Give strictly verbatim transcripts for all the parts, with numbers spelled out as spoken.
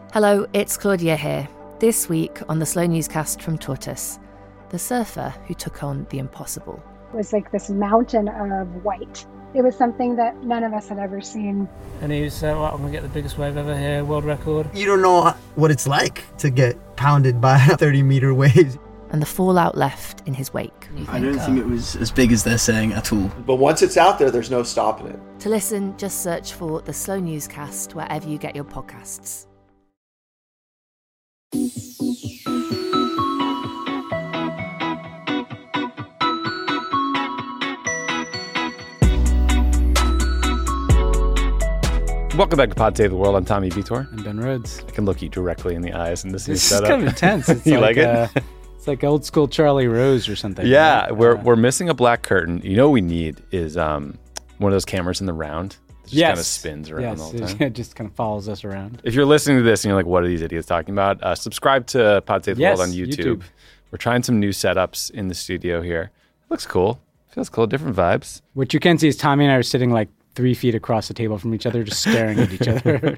Hello, it's Claudia here. This week on the Slow Newscast from Tortoise, the surfer who took on the impossible. It was like this mountain of white. It was something that none of us had ever seen. And he said, well, I'm going to get the biggest wave ever here, world record. You don't know what it's like to get pounded by thirty meter waves. And the fallout left in his wake. I don't think it was as big as they're saying at all. But once it's out there, there's no stopping it. To listen, just search for the Slow Newscast wherever you get your podcasts. Welcome back to Pod Save the World. I'm Tommy Vitor. I'm Ben Rhodes. I can look you directly in the eyes in this new This is setup. kind of intense. It's you like, like it? Uh, it's like old school Charlie Rose or something. Yeah, right? we're uh, we're missing a black curtain. You know what we need is um, one of those cameras in the round that just yes. kind of spins around yes. all the time. It just kind of follows us around. If you're listening to this and you're like, what are these idiots talking about? Uh, subscribe to Pod Save the Yes, World on YouTube. YouTube. We're trying some new setups in the studio here. Looks cool. Feels cool. Different vibes. What you can see is Tommy and I are sitting like three feet across the table from each other, just staring at each other.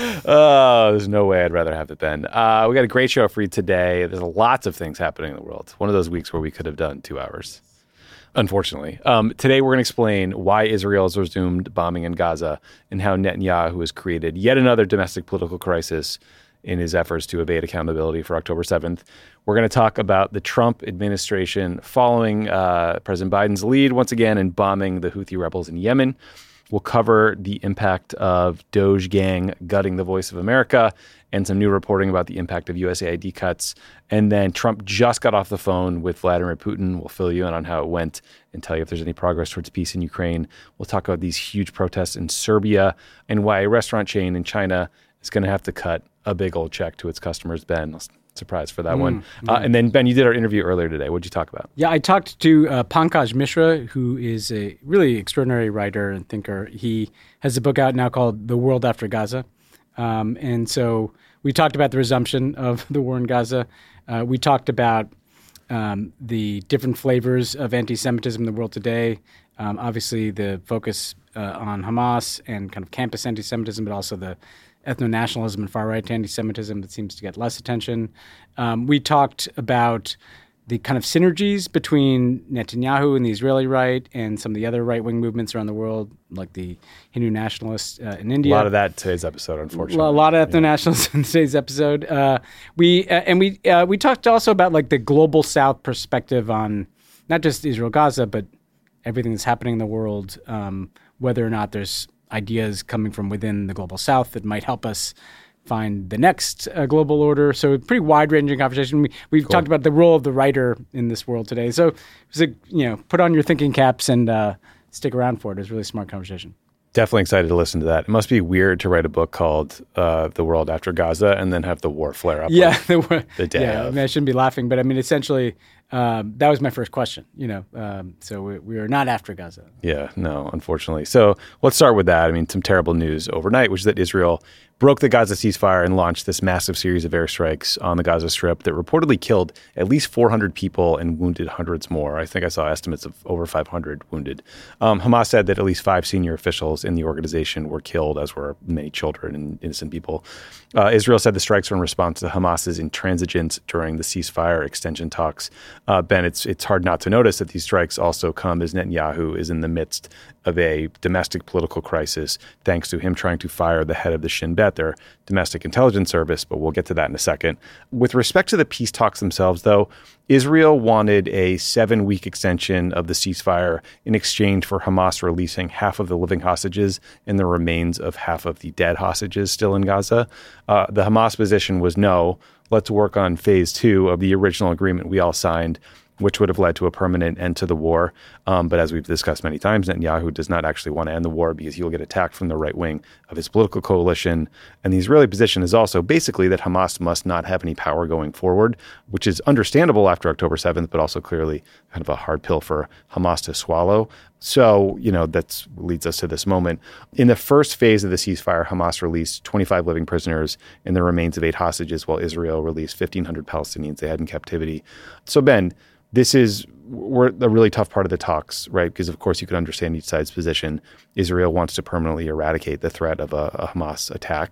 Oh, there's no way I'd rather have it been. Uh, we got a great show for you today. There's lots of things happening in the world. One of those weeks where we could have done two hours, unfortunately. Um, today, we're going to explain why Israel has resumed bombing in Gaza and how Netanyahu has created yet another domestic political crisis in his efforts to evade accountability for October seventh. We're going to talk about the Trump administration following uh, President Biden's lead once again in bombing the Houthi rebels in Yemen. We'll cover the impact of Doge Gang gutting the voice of America and some new reporting about the impact of U S A I D cuts. And then Trump just got off the phone with Vladimir Putin. We'll fill you in on how it went and tell you if there's any progress towards peace in Ukraine. We'll talk about these huge protests in Serbia and why a restaurant chain in China is going to have to cut a big old check to its customers. Ben, surprise for that mm, one. Mm. Uh, and then, Ben, you did our interview earlier today. What did you talk about? Yeah, I talked to uh, Pankaj Mishra, who is a really extraordinary writer and thinker. He has a book out now called The World After Gaza. Um, and so we talked about the resumption of the war in Gaza. Uh, we talked about um, the different flavors of anti-Semitism in the world today. Um, obviously, the focus uh, on Hamas and kind of campus anti-Semitism, but also the ethno-nationalism and far-right anti-Semitism that seems to get less attention. Um, we talked about the kind of synergies between Netanyahu and the Israeli right and some of the other right-wing movements around the world, like the Hindu nationalists uh, in India. A lot of that in today's episode, unfortunately. A lot of ethno-nationalists yeah. in today's episode. Uh, we uh, and we uh, we talked also about like the global South perspective on not just Israel-Gaza, but everything that's happening in the world, um, whether or not there's ideas coming from within the global South that might help us find the next uh, global order. So a pretty wide-ranging conversation. We, we've cool. talked about the role of the writer in this world today. So it was a, you know, put on your thinking caps and uh, stick around for it. It was a really smart conversation. Definitely excited to listen to that. It must be weird to write a book called uh, The World After Gaza and then have the war flare up yeah, the, war, the day yeah, of. I mean, I shouldn't be laughing, but I mean, essentially, um, that was my first question, you know. Um, so we, we are not after Gaza. Yeah, no, unfortunately. So let's start with that. I mean, some terrible news overnight, which is that Israel broke the Gaza ceasefire and launched this massive series of airstrikes on the Gaza Strip that reportedly killed at least four hundred people and wounded hundreds more. I think I saw estimates of over five hundred wounded. Um, Hamas said that at least five senior officials in the organization were killed, as were many children and innocent people. Uh, Israel said the strikes were in response to Hamas's intransigence during the ceasefire extension talks. Uh, Ben, it's it's hard not to notice that these strikes also come as Netanyahu is in the midst of a domestic political crisis, thanks to him trying to fire the head of the Shin Bet, their domestic intelligence service, but we'll get to that in a second. With respect to the peace talks themselves, though, Israel wanted a seven-week extension of the ceasefire in exchange for Hamas releasing half of the living hostages and the remains of half of the dead hostages still in Gaza. Uh, the Hamas position was no, let's work on phase two of the original agreement we all signed, which would have led to a permanent end to the war. Um, but as we've discussed many times, Netanyahu does not actually want to end the war because he will get attacked from the right wing of his political coalition. And the Israeli position is also basically that Hamas must not have any power going forward, which is understandable after October seventh, but also clearly kind of a hard pill for Hamas to swallow. So, you know, that leads us to this moment. In the first phase of the ceasefire, Hamas released twenty-five living prisoners and the remains of eight hostages, while Israel released fifteen hundred Palestinians they had in captivity. So, Ben, this is we're a really tough part of the talks, right? Because, of course, you can understand each side's position. Israel wants to permanently eradicate the threat of a, a Hamas attack.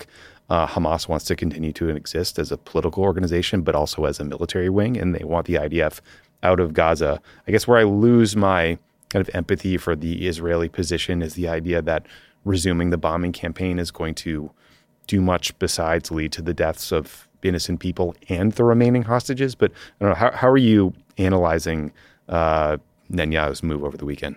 Uh, Hamas wants to continue to exist as a political organization, but also as a military wing, and they want the I D F out of Gaza. I guess where I lose my kind of empathy for the Israeli position is the idea that resuming the bombing campaign is going to do much besides lead to the deaths of innocent people and the remaining hostages. But I don't know, how, how are you analyzing uh, Netanyahu's move over the weekend?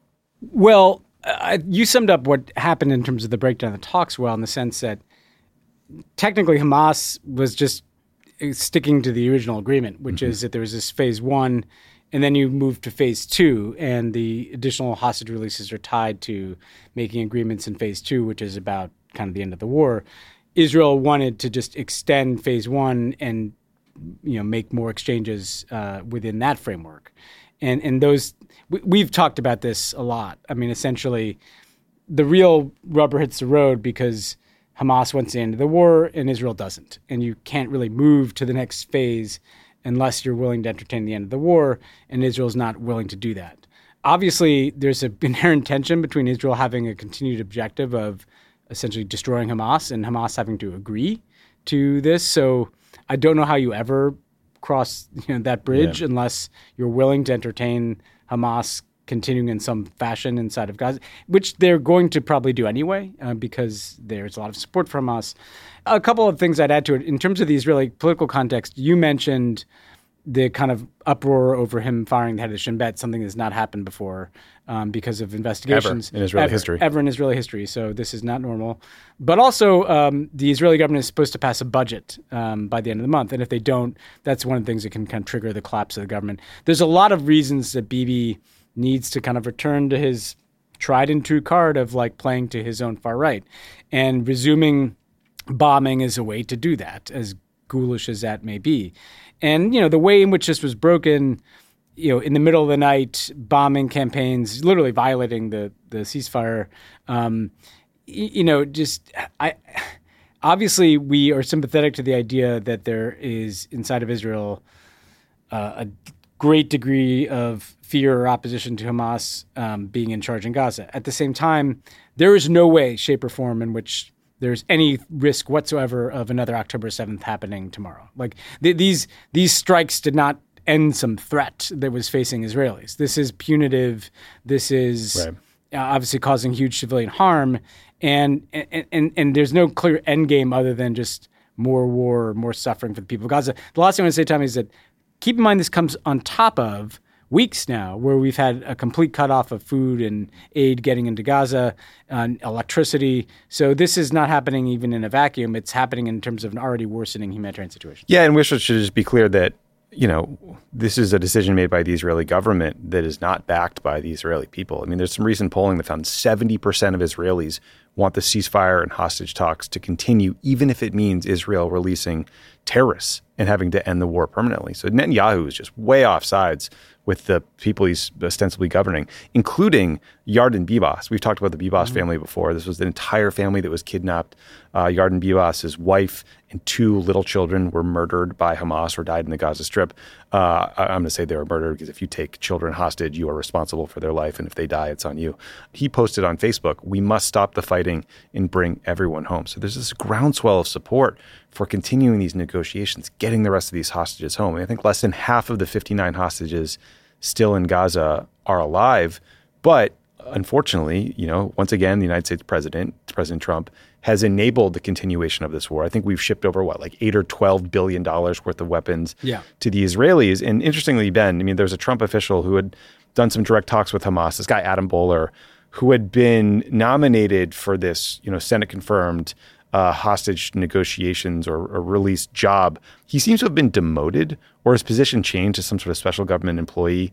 Well, uh, you summed up what happened in terms of the breakdown of the talks well, in the sense that technically Hamas was just sticking to the original agreement, which mm-hmm. is that there was this phase one, and then you move to phase two, and the additional hostage releases are tied to making agreements in phase two, which is about kind of the end of the war. Israel wanted to just extend phase one and, you know, make more exchanges uh, within that framework. And and those we, we've talked about this a lot. I mean, essentially, the real rubber hits the road because Hamas wants the end of the war and Israel doesn't. And you can't really move to the next phase unless you're willing to entertain the end of the war, and Israel's not willing to do that. Obviously, there's an inherent tension between Israel having a continued objective of essentially destroying Hamas and Hamas having to agree to this. So I don't know how you ever cross you know, that bridge yeah. unless you're willing to entertain Hamas continuing in some fashion inside of Gaza, which they're going to probably do anyway uh, because there's a lot of support from Hamas. A couple of things I'd add to it. In terms of the Israeli political context, you mentioned the kind of uproar over him firing the head of Shin Bet, something that's not happened before um, because of investigations. Ever in Israeli ever, history. Ever in Israeli history. So this is not normal. But also, um, the Israeli government is supposed to pass a budget um, by the end of the month. And if they don't, that's one of the things that can kind of trigger the collapse of the government. There's a lot of reasons that Bibi needs to kind of return to his tried and true card of like playing to his own far right. And resuming bombing is a way to do that, as ghoulish as that may be. And, you know, the way in which this was broken, you know, in the middle of the night, bombing campaigns, literally violating the, the ceasefire, um, you, you know, just I obviously we are sympathetic to the idea that there is inside of Israel uh, a great degree of fear or opposition to Hamas um, being in charge in Gaza. At the same time, there is no way, shape, or form in which there's any risk whatsoever of another October seventh happening tomorrow. Like th- these these strikes did not end some threat that was facing Israelis. This is punitive. This is right. uh, obviously causing huge civilian harm, and and, and and there's no clear end game other than just more war, more suffering for the people of Gaza. The last thing I want to say, Tommy, is that keep in mind this comes on top of weeks now where we've had a complete cutoff of food and aid getting into Gaza, and electricity. So this is not happening even in a vacuum. It's happening in terms of an already worsening humanitarian situation. Yeah, and we should just be clear that, you know, this is a decision made by the Israeli government that is not backed by the Israeli people. I mean, there's some recent polling that found seventy percent of Israelis want the ceasefire and hostage talks to continue, even if it means Israel releasing terrorists and having to end the war permanently. So Netanyahu is just way off sides with the people he's ostensibly governing, including Yarden Bibas. We've talked about the Bibas mm-hmm. family before. This was the entire family that was kidnapped. Uh, Yarden Bibas, his wife and two little children were murdered by Hamas or died in the Gaza Strip. Uh, I'm going to say they were murdered because if you take children hostage, you are responsible for their life, and if they die, it's on you. He posted on Facebook, "We must stop the fighting and bring everyone home." So there's this groundswell of support for continuing these negotiations, getting the rest of these hostages home. And I think less than half of the fifty-nine hostages still in Gaza are alive. But unfortunately, you know, once again, the United States president, President Trump, has enabled the continuation of this war. I think we've shipped over, what, like eight or twelve billion dollars worth of weapons yeah. to the Israelis. And interestingly, Ben, I mean, there's a Trump official who had done some direct talks with Hamas, this guy, Adam Bowler, who had been nominated for this, you know, Senate confirmed uh, hostage negotiations or, or release job. He seems to have been demoted, or his position changed to some sort of special government employee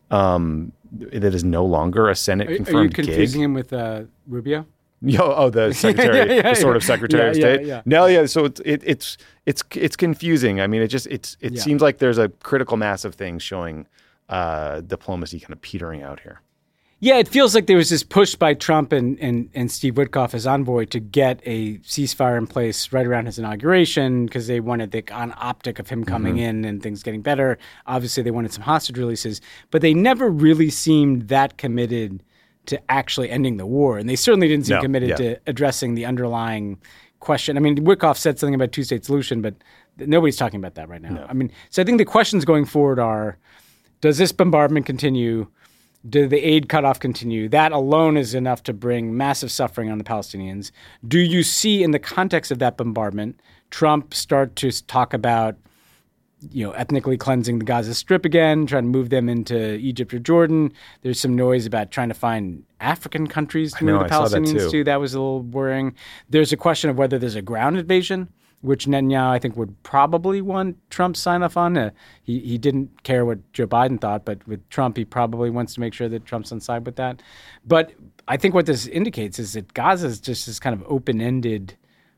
um, that is no longer a Senate confirmed Are you confusing gig. him with uh, Rubio? Yo, oh, the secretary, yeah, yeah, the sort of secretary yeah, of state. Yeah, yeah. No, yeah. So it's it, it's it's it's confusing. I mean, it just it's it yeah. seems like there's a critical mass of things showing uh, diplomacy kind of petering out here. Yeah, it feels like there was this push by Trump and, and, and Steve Witkoff as envoy to get a ceasefire in place right around his inauguration because they wanted the on optic of him coming mm-hmm. in and things getting better. Obviously, they wanted some hostage releases, but they never really seemed that committed to actually ending the war. And they certainly didn't seem no, committed yeah. to addressing the underlying question. I mean, Wickoff said something about two-state solution, but nobody's talking about that right now. No. I mean, so I think the questions going forward are, does this bombardment continue? Do the aid cutoff continue? That alone is enough to bring massive suffering on the Palestinians. Do you see in the context of that bombardment, Trump start to talk about, you know, ethnically cleansing the Gaza Strip again, trying to move them into Egypt or Jordan? There's some noise about trying to find African countries to I know, move the I saw that Palestinians too. to. That was a little worrying. There's a question of whether there's a ground invasion, which Netanyahu, I think, would probably want Trump sign off on. Uh, he he didn't care what Joe Biden thought, but with Trump, he probably wants to make sure that Trump's on side with that. But I think what this indicates is that Gaza is just this kind of open-ended,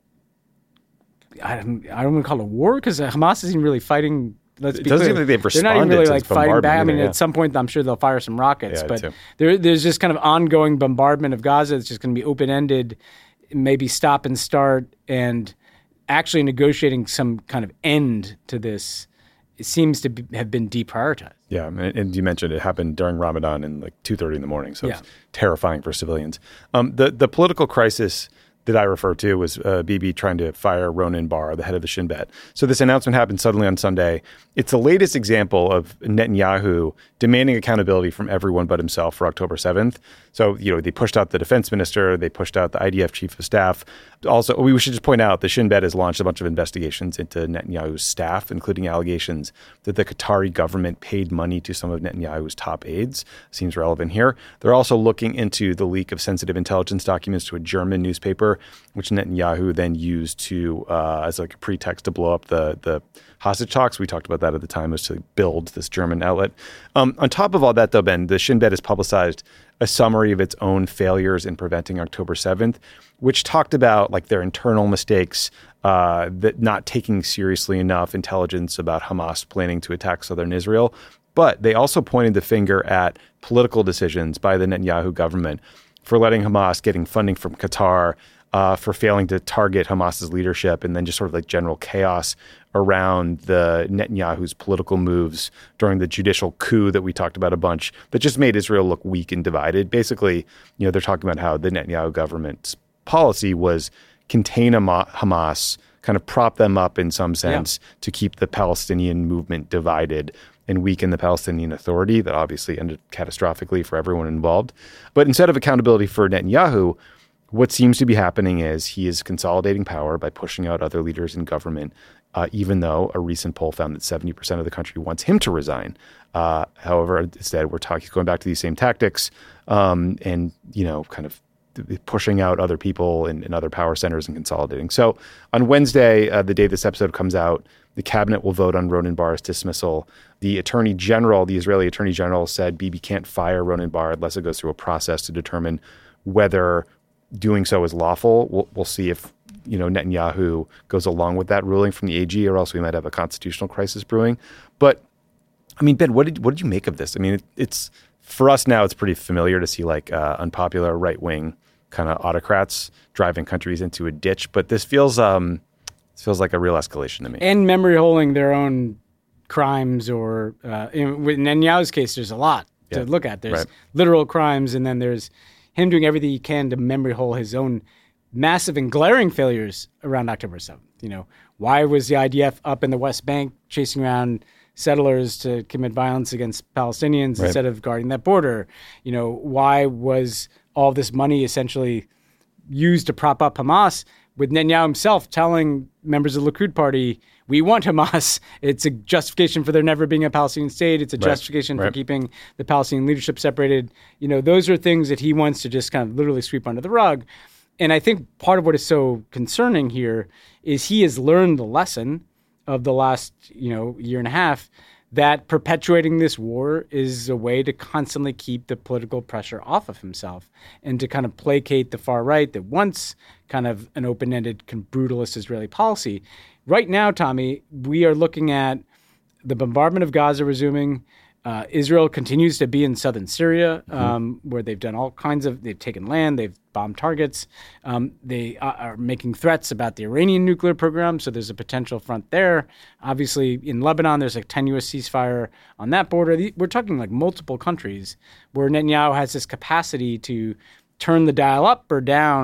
I don't, I don't want to call it a war, because Hamas isn't really fighting. Let's It be doesn't clear. seem like they've They're not even responded really to like this fighting back. I bombardment mean, either, yeah. at some point, I'm sure they'll fire some rockets. Yeah, but too. there, there's just kind of ongoing bombardment of Gaza. It's just going to be open-ended, maybe stop and start, and actually negotiating some kind of end to this. It seems to be, have been deprioritized. Yeah, and, and you mentioned it happened during Ramadan in like two thirty in the morning, so Yeah. it's terrifying for civilians. Um, the the political crisis that I refer to was uh, Bibi trying to fire Ronan Bar, the head of the Shin Bet. So this announcement happened suddenly on Sunday. It's the latest example of Netanyahu demanding accountability from everyone but himself for October seventh. So, you know, they pushed out the defense minister, they pushed out the I D F chief of staff. Also, we should just point out the Shin Bet has launched a bunch of investigations into Netanyahu's staff, including allegations that the Qatari government paid money to some of Netanyahu's top aides. Seems relevant here. They're also looking into the leak of sensitive intelligence documents to a German newspaper, which Netanyahu then used to uh, as like a pretext to blow up the the hostage talks. We talked about that at the time, was to build this German outlet. Um, on top of all that, though, Ben, the Shin Bet has publicized a summary of its own failures in preventing October seventh, which talked about like their internal mistakes, uh, that not taking seriously enough intelligence about Hamas planning to attack southern Israel. But they also pointed the finger at political decisions by the Netanyahu government for letting Hamas, getting funding from Qatar, uh, for failing to target Hamas's leadership, and then just sort of like general chaos around the Netanyahu's political moves during the judicial coup that we talked about a bunch that just made Israel look weak and divided. Basically, you know, they're talking about how the Netanyahu government's policy was contain Hamas, kind of prop them up in some sense yeah. to keep the Palestinian movement divided and weaken the Palestinian Authority. That obviously ended catastrophically for everyone involved. But instead of accountability for Netanyahu, what seems to be happening is he is consolidating power by pushing out other leaders in government, uh, even though a recent poll found that seventy percent of the country wants him to resign. Uh, however, instead, we're talking going back to these same tactics um, and, you know, kind of pushing out other people in, in other power centers and consolidating. So on Wednesday, uh, the day this episode comes out, the cabinet will vote on Ronan Bar's dismissal. The attorney general, the Israeli attorney general, said Bibi can't fire Ronan Bar unless it goes through a process to determine whether doing so is lawful. We'll, we'll see if, you know, Netanyahu goes along with that ruling from the A G, or else we might have a constitutional crisis brewing. But I mean, Ben, what did what did you make of this? I mean, it, it's for us now, it's pretty familiar to see like uh, unpopular right wing kind of autocrats driving countries into a ditch, but this feels um, this feels like a real escalation to me. And memory holding their own crimes, or uh, in, in Netanyahu's case, there's a lot to Yeah, look at. There's right. literal crimes, and then there's him doing everything he can to memory hole his own massive and glaring failures around October seventh. You know, why was the I D F up in the West Bank chasing around settlers to commit violence against Palestinians Right. instead of guarding that border? You know, why was all this money essentially used to prop up Hamas, with Netanyahu himself telling members of the Likud party, we want Hamas. It's a justification for there never being a Palestinian state. It's a Right. justification Right. for keeping the Palestinian leadership separated. You know, those are things that he wants to just kind of literally sweep under the rug. And I think part of what is so concerning here is he has learned the lesson of the last, you know, year and a half, that perpetuating this war is a way to constantly keep the political pressure off of himself and to kind of placate the far right that wants kind of an open-ended, brutalist Israeli policy. Right now, Tommy, we are looking at the bombardment of Gaza resuming. Uh, Israel continues to be in southern Syria, um, mm-hmm. where they've done all kinds of, they've taken land, they've bombed targets. Um, they are, are making threats about the Iranian nuclear program, so there's a potential front there. Obviously, in Lebanon, there's a tenuous ceasefire on that border. The, we're talking like multiple countries where Netanyahu has this capacity to turn the dial up or down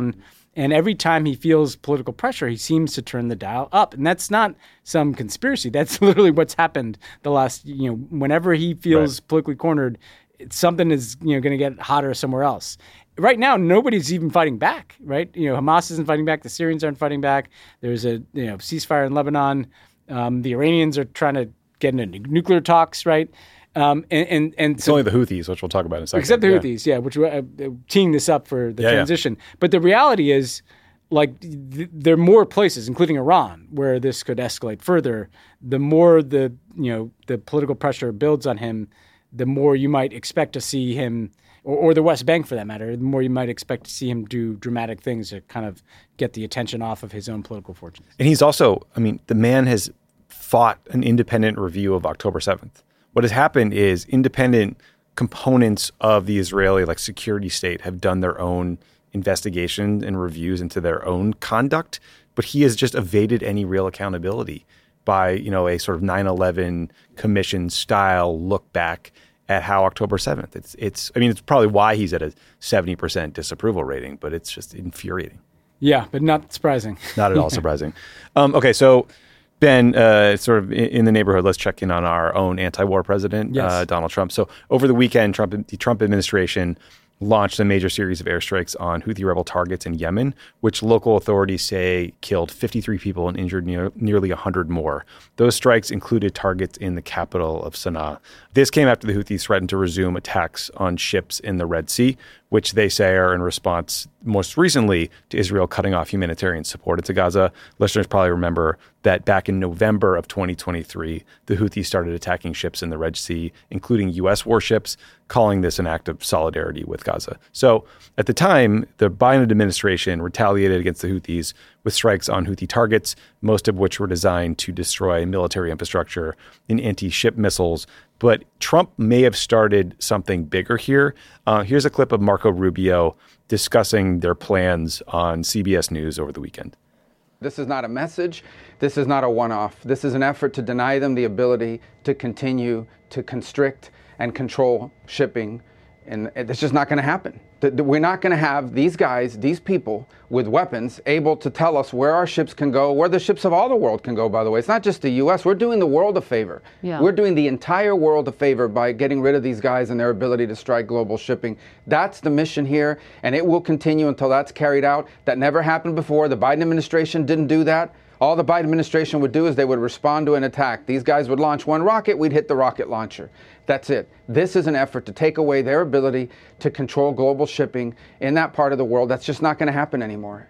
And every time he feels political pressure, he seems to turn the dial up. And that's not some conspiracy. That's literally what's happened the last, you know, whenever he feels right. politically cornered, something is, you know, going to get hotter somewhere else. Right now, nobody's even fighting back, right? You know, Hamas isn't fighting back. The Syrians aren't fighting back. There's a, you know, ceasefire in Lebanon. Um, the Iranians are trying to get into nuclear talks, right? Um, and and, and it's so, only the Houthis, which we'll talk about in a second. Except the yeah. Houthis, yeah, which uh, teeing this up for the yeah, transition. Yeah. But the reality is, like, th- there are more places, including Iran, where this could escalate further. The more the you know the political pressure builds on him, the more you might expect to see him, or, or the West Bank for that matter, the more you might expect to see him do dramatic things to kind of get the attention off of his own political fortunes. And he's also, I mean, the man has fought an independent review of October seventh. What has happened is independent components of the Israeli like security state have done their own investigation and reviews into their own conduct, but he has just evaded any real accountability by, you know, a sort of nine eleven commission style look back at how October seventh. It's, it's, I mean, it's probably why he's at a seventy percent disapproval rating, but it's just infuriating. Yeah, but not surprising. Not at all surprising. Um, okay, so Ben, uh, sort of in the neighborhood, let's check in on our own anti-war president, yes. uh, Donald Trump. So over the weekend, Trump, the Trump administration launched a major series of airstrikes on Houthi rebel targets in Yemen, which local authorities say killed fifty-three people and injured near, nearly one hundred more. Those strikes included targets in the capital of Sana'a. This came after the Houthis threatened to resume attacks on ships in the Red Sea, which they say are in response most recently to Israel cutting off humanitarian support to Gaza. Listeners probably remember that back in November of twenty twenty-three, the Houthis started attacking ships in the Red Sea, including U S warships, calling this an act of solidarity with Gaza. So at the time, the Biden administration retaliated against the Houthis with strikes on Houthi targets, most of which were designed to destroy military infrastructure and anti-ship missiles. But Trump may have started something bigger here. Uh, here's a clip of Marco Rubio discussing their plans on C B S News over the weekend. This is not a message. This is not a one-off. This is an effort to deny them the ability to continue to constrict and control shipping. And it's just not going to happen. We're not going to have these guys, these people with weapons able to tell us where our ships can go, where the ships of all the world can go, by the way. It's not just the U S. We're doing the world a favor. Yeah. We're doing the entire world a favor by getting rid of these guys and their ability to strike global shipping. That's the mission here, and it will continue until that's carried out. That never happened before. The Biden administration didn't do that. All the Biden administration would do is they would respond to an attack. These guys would launch one rocket, we'd hit the rocket launcher. That's it. This is an effort to take away their ability to control global shipping in that part of the world. That's just not going to happen anymore.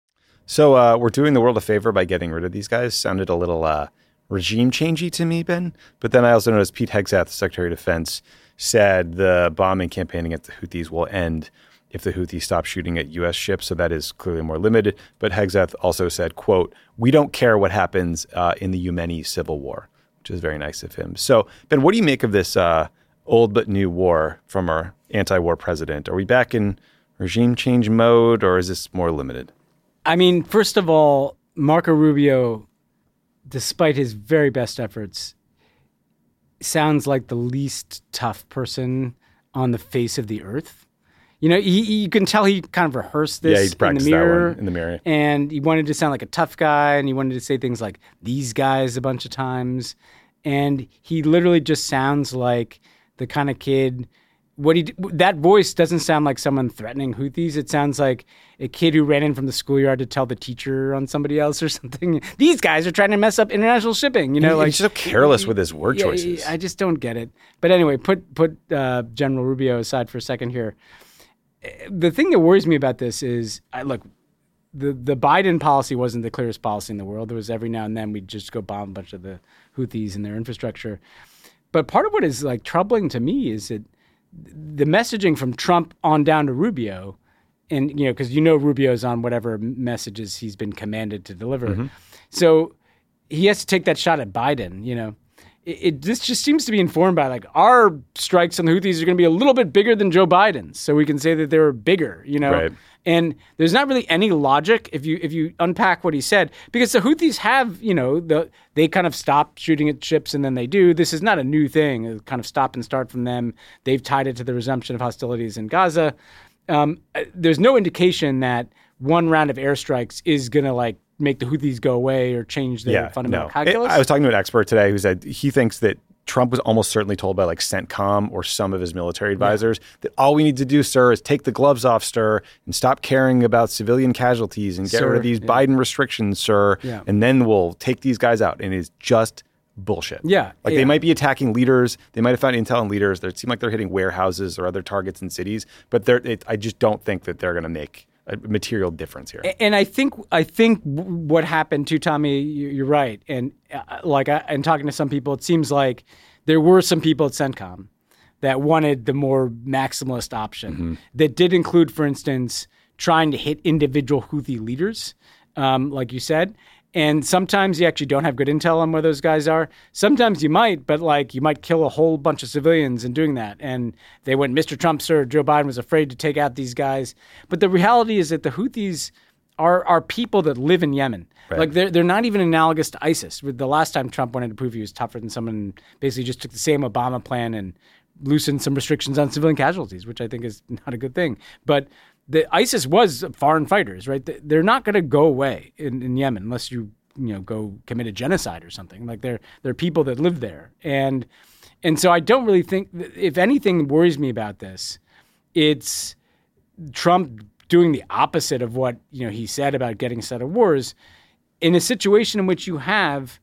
So uh, we're doing the world a favor by getting rid of these guys. Sounded a little uh, regime changey to me, Ben. But then I also noticed Pete Hegseth, Secretary of Defense, said the bombing campaign against the Houthis will end if the Houthis stop shooting at U S ships. So that is clearly more limited. But Hegseth also said, quote, "We don't care what happens uh, in the Yemeni civil war," which is very nice of him. So, Ben, what do you make of this uh, old but new war from our anti-war president? Are we back in regime change mode, or is this more limited? I mean, first of all, Marco Rubio, despite his very best efforts, sounds like the least tough person on the face of the earth. You know, he, you can tell he kind of rehearsed this yeah, he's practiced in the mirror. That one in the mirror. And he wanted to sound like a tough guy, and he wanted to say things like "these guys" a bunch of times. And he literally just sounds like the kind of kid. What he that voice doesn't sound like someone threatening Houthis. It sounds like a kid who ran in from the schoolyard to tell the teacher on somebody else or something. These guys are trying to mess up international shipping. You know, he, like he's so careless with his word yeah, choices. I just don't get it. But anyway, put put uh, General Rubio aside for a second here. The thing that worries me about this is, I, look, the, the Biden policy wasn't the clearest policy in the world. There was every now and then we'd just go bomb a bunch of the Houthis and their infrastructure. But part of what is like troubling to me is that the messaging from Trump on down to Rubio, and you know, because you know Rubio's on whatever messages he's been commanded to deliver, mm-hmm. so he has to take that shot at Biden. You know. It, it this just seems to be informed by like our strikes on the Houthis are going to be a little bit bigger than Joe Biden's, so we can say that they were bigger, you know. Right. And there's not really any logic if you if you unpack what he said, because the Houthis have, you know, the they kind of stop shooting at ships and then they do. This is not a new thing. It kind of stop and start from them. They've tied it to the resumption of hostilities in Gaza. Um, there's no indication that one round of airstrikes is going to like make the Houthis go away or change their yeah, fundamental no. calculus. It, I was talking to an expert today who said he thinks that Trump was almost certainly told by like CENTCOM or some of his military advisors yeah. that all we need to do, sir, is take the gloves off, sir, and stop caring about civilian casualties and get sir, rid of these yeah. Biden restrictions, sir, yeah. and then we'll take these guys out. And it's just bullshit. Yeah. Like yeah. they might be attacking leaders. They might have found intel on leaders. They seem like they're hitting warehouses or other targets in cities. But they're, it, I just don't think that they're going to make a material difference here. And I think I think what happened too, Tommy, you're right. And uh, like, I, and talking to some people, it seems like there were some people at CENTCOM that wanted the more maximalist option mm-hmm. that did include, for instance, trying to hit individual Houthi leaders, um, like you said. And sometimes you actually don't have good intel on where those guys are. Sometimes you might, but like you might kill a whole bunch of civilians in doing that. And they went, Mister Trump, sir, Joe Biden was afraid to take out these guys. But the reality is that the Houthis are are people that live in Yemen. Right. Like they're they're not even analogous to ISIS. The last time Trump wanted to prove he was tougher than someone, basically just took the same Obama plan and loosened some restrictions on civilian casualties, which I think is not a good thing. But the ISIS was foreign fighters, right? They're not going to go away in, in Yemen unless you, you know, go commit a genocide or something. Like they're they're people that live there, and and so I don't really think, if anything worries me about this, it's Trump doing the opposite of what you know he said about getting a set of wars, in a situation in which you have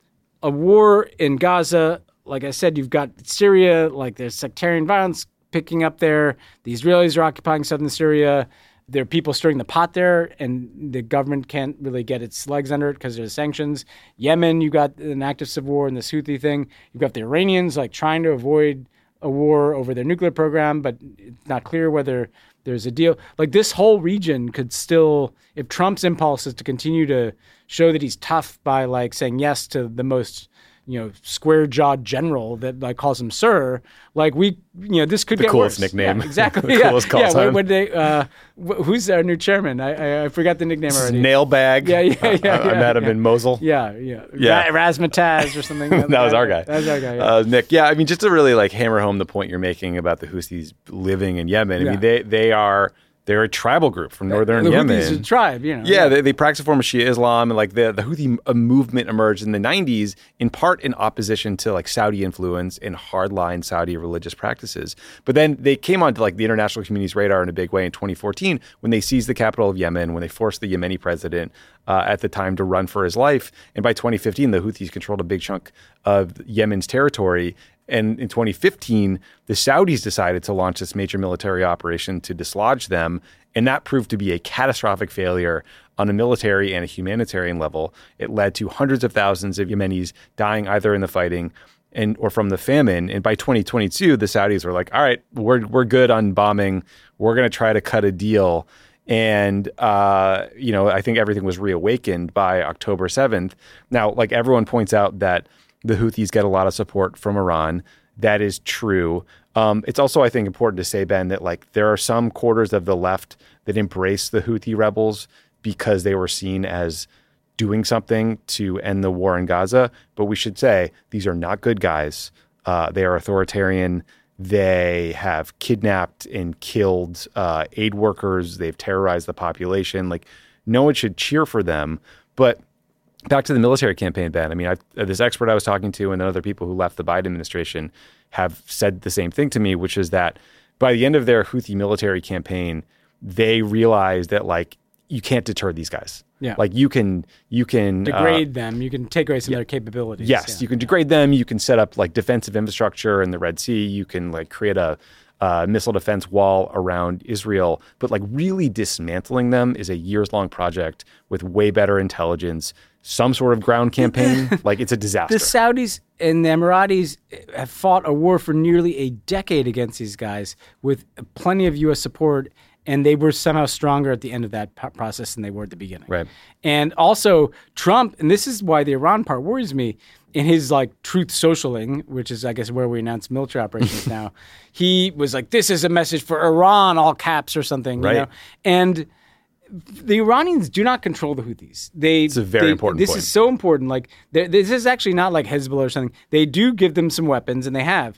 a war in Gaza. Like I said, you've got Syria, like there's sectarian violence picking up there. The Israelis are occupying southern Syria. There are people stirring the pot there, and the government can't really get its legs under it because there's sanctions. Yemen, you've got an active civil war and this Houthi thing. You've got the Iranians like trying to avoid a war over their nuclear program, but it's not clear whether there's a deal. Like this whole region could still, if Trump's impulse is to continue to show that he's tough by like saying yes to the most, you know, square-jawed general that like calls him sir, like we, you know, this could the get coolest worse. nickname. Yeah, exactly. the yeah. coolest call yeah. sign. When, when they, uh, wh- who's our new chairman? I, I I forgot the nickname already. Nailbag. Yeah, yeah, yeah. yeah I, I met him yeah. in Mosul. Yeah, yeah. Yeah. Ra- Razmataz or something. that was our guy. That was our guy. Yeah. Uh, Nick. Yeah, I mean, just to really like hammer home the point you're making about the Houthis living in Yemen. I Yeah. mean, they they are. They're a tribal group from northern the Yemen. Houthis is a tribe, you know. Yeah, yeah. They, they practice a form of Shia Islam, and like the the Houthi movement emerged in the nineties, in part in opposition to like Saudi influence and hardline Saudi religious practices. But then they came onto like the international community's radar in a big way in twenty fourteen when they seized the capital of Yemen, when they forced the Yemeni president uh, at the time to run for his life. And by twenty fifteen, the Houthis controlled a big chunk of Yemen's territory. And in twenty fifteen, the Saudis decided to launch this major military operation to dislodge them. And that proved to be a catastrophic failure on a military and a humanitarian level. It led to hundreds of thousands of Yemenis dying either in the fighting and or from the famine. And by twenty twenty-two, the Saudis were like, all right, we're we're good on bombing. We're going to try to cut a deal. And, uh, you know, I think everything was reawakened by October seventh. Now, like everyone points out that the Houthis get a lot of support from Iran. That is true. Um, it's also, I think, important to say, Ben, that like there are some quarters of the left that embrace the Houthi rebels because they were seen as doing something to end the war in Gaza. But we should say these are not good guys. Uh, they are authoritarian. They have kidnapped and killed uh, aid workers. They've terrorized the population. Like no one should cheer for them. But back to the military campaign, Ben. I mean, I, this expert I was talking to and then other people who left the Biden administration have said the same thing to me, which is that by the end of their Houthi military campaign, they realized that like you can't deter these guys. Yeah. Like you can you can degrade uh, them. You can take away some yeah. of their capabilities. Yes, yeah. you can degrade them. You can set up like defensive infrastructure in the Red Sea. You can like create a Uh, missile defense wall around Israel, but like really dismantling them is a years-long project with way better intelligence, some sort of ground campaign. Like it's a disaster. The Saudis and the Emiratis have fought a war for nearly a decade against these guys with plenty of U S support, and they were somehow stronger at the end of that p- process than they were at the beginning. Right. And also Trump, and this is why the Iran part worries me, in his like truth socialing, which is I guess where we announce military operations now, he was like, "This is a message for Iran," all caps or something, right. you know. And the Iranians do not control the Houthis. They, it's a very they, important this point. This is so important. Like this is actually not like Hezbollah or something. They do give them some weapons, and they have.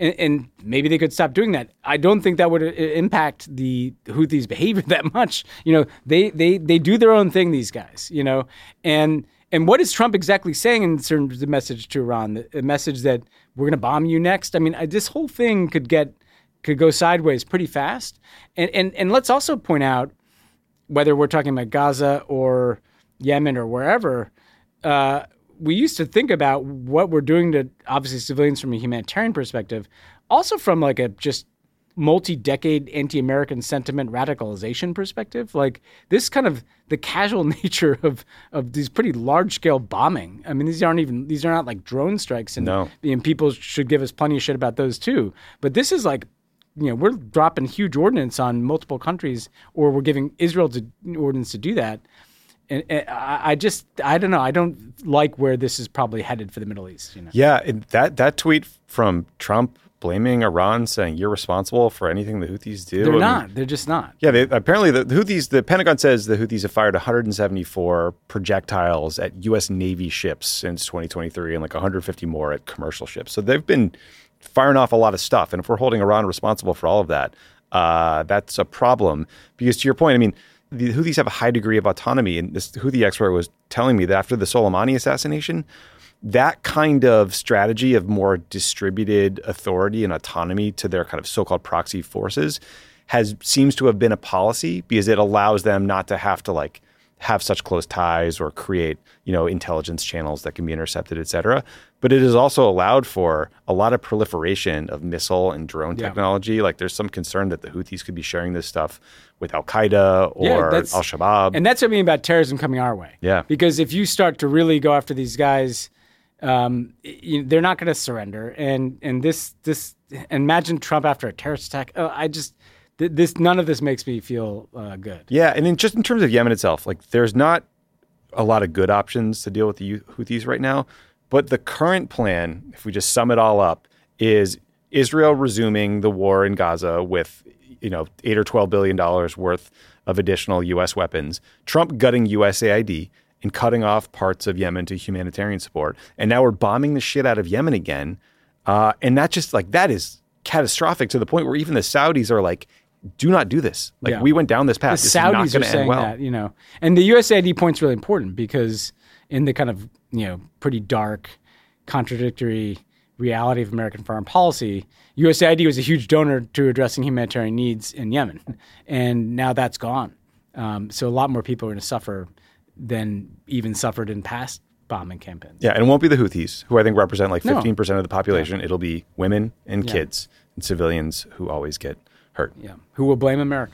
And, and maybe they could stop doing that. I don't think that would impact the Houthis' behavior that much. You know, they they they do their own thing, these guys, you know. And and what is Trump exactly saying in terms of the message to Iran? The, the message that we're going to bomb you next? I mean, I, this whole thing could get could go sideways pretty fast. And and and let's also point out, whether we're talking about Gaza or Yemen or wherever, uh, we used to think about what we're doing to, obviously, civilians from a humanitarian perspective, also from like a just multi-decade anti-American sentiment radicalization perspective. Like this kind of the casual nature of of these pretty large-scale bombing. I mean, these aren't even, these are not like drone strikes, and, no. and people should give us plenty of shit about those too. But this is like, you know, we're dropping huge ordnance on multiple countries, or we're giving Israel to, ordnance to do that. And, and I, I just, I don't know. I don't like where this is probably headed for the Middle East. You know? Yeah, and that that tweet from Trump blaming Iran, saying you're responsible for anything the Houthis do. They're I not. mean, They're just not. Yeah, they, apparently the, the Houthis, the Pentagon says the Houthis have fired one hundred seventy-four projectiles at U S Navy ships since twenty twenty-three, and like one hundred fifty more at commercial ships. So they've been firing off a lot of stuff. And if we're holding Iran responsible for all of that, uh, that's a problem. Because to your point, I mean, the Houthis have a high degree of autonomy. And this Houthi expert was telling me that after the Soleimani assassination, that kind of strategy of more distributed authority and autonomy to their kind of so-called proxy forces has seems to have been a policy, because it allows them not to have to like have such close ties or create, you know, intelligence channels that can be intercepted, et cetera. But it has also allowed for a lot of proliferation of missile and drone Yeah. technology. Like there's some concern that the Houthis could be sharing this stuff with Al-Qaeda or Yeah, that's- Al-Shabaab. And that's what I mean about terrorism coming our way. Yeah. Because if you start to really go after these guys, um, you, they're not going to surrender. And and this this imagine Trump after a terrorist attack. Uh, I just th- this none of this makes me feel uh, good. Yeah, and then just in terms of Yemen itself, like there's not a lot of good options to deal with the Houthis right now. But the current plan, if we just sum it all up, is Israel resuming the war in Gaza with, you know, eight or twelve billion dollars worth of additional U S weapons, Trump gutting U S A I D and cutting off parts of Yemen to humanitarian support, and now we're bombing the shit out of Yemen again, uh, and that just like that is catastrophic to the point where even the Saudis are like, do not do this. Like Yeah. we went down this path. The This is not Saudis gonna are end saying well. that, you know, and the U S A I D point's really important because in the kind of, you know, pretty dark, contradictory reality of American foreign policy, U S A I D was a huge donor to addressing humanitarian needs in Yemen, and now that's gone. Um, so a lot more people are going to suffer than even suffered in past bombing campaigns. Yeah, and it won't be the Houthis, who I think represent like No. fifteen percent of the population. It'll be women and Yeah. kids and civilians who always get hurt. Yeah. Who will blame America?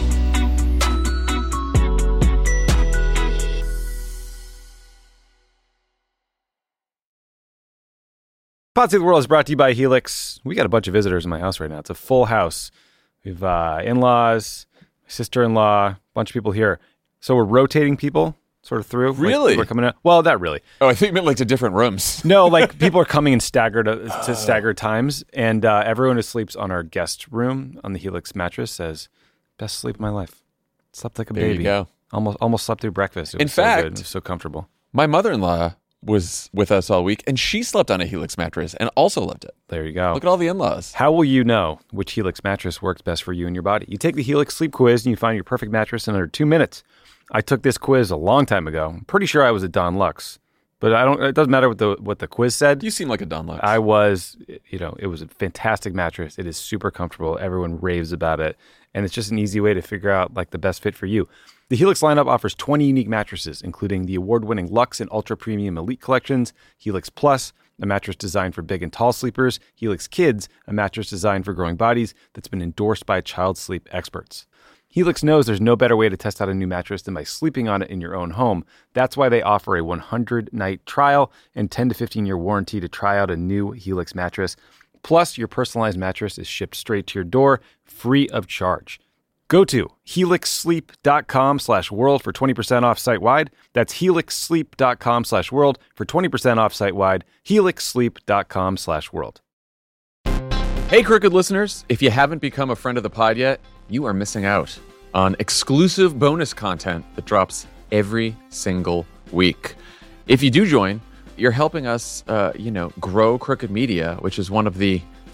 Pod Save the World is brought to you by Helix. We got a bunch of visitors in my house right now. It's a full house. We've uh, in-laws, my sister-in-law, a bunch of people here. So we're rotating people sort of through. Really? Like, we're coming out. Well, not really. Oh, I think you meant like to different rooms. No, like people are coming in staggered uh, to staggered times, and uh, everyone who sleeps on our guest room on the Helix mattress says, "Best sleep of my life. Slept like a There you baby. go. Almost, almost slept through breakfast. It was In so fact- good. It was so comfortable. My mother-in-law was with us all week, and she slept on a Helix mattress and also loved it. There you go. Look at all the in-laws. How will you know which Helix mattress works best for you and your body? You take the Helix sleep quiz and you find your perfect mattress in under two minutes. I took this quiz a long time ago. I'm pretty sure I was a Don Lux, but I don't. It doesn't matter what the what the quiz said. You seem like a Don Lux. I was, you know, it was a fantastic mattress. It is super comfortable. Everyone raves about it, and it's just an easy way to figure out like the best fit for you. The Helix lineup offers twenty unique mattresses, including the award-winning Luxe and Ultra Premium Elite collections, Helix Plus, a mattress designed for big and tall sleepers, Helix Kids, a mattress designed for growing bodies that's been endorsed by child sleep experts. Helix knows there's no better way to test out a new mattress than by sleeping on it in your own home. That's why they offer a one hundred night trial and ten to fifteen year warranty to try out a new Helix mattress. Plus, your personalized mattress is shipped straight to your door, free of charge. Go to helixsleep.com slash world for twenty percent off site-wide. That's helixsleep.com slash world for twenty percent off site-wide. helixsleep.com slash world. Hey, Crooked listeners, if you haven't become a friend of the pod yet, you are missing out on exclusive bonus content that drops every single week. If you do join, you're helping us, uh, you know, grow Crooked Media, which is one of the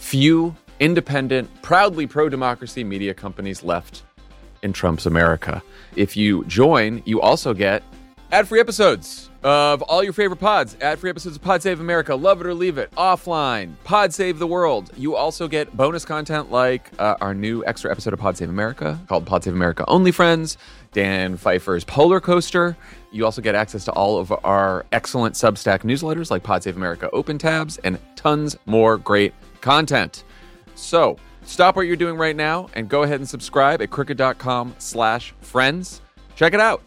few independent, proudly pro-democracy media companies left in Trump's America. If you join, you also get ad-free episodes of all your favorite pods, ad-free episodes of Pod Save America, Love It or Leave It, Offline, Pod Save the World. You also get bonus content like uh, our new extra episode of Pod Save America called Pod Save America Only Friends, Dan Pfeiffer's Polar Coaster. You also get access to all of our excellent Substack newsletters like Pod Save America Open Tabs and tons more great content. So stop what you're doing right now and go ahead and subscribe at crooked.com slash friends. Check it out.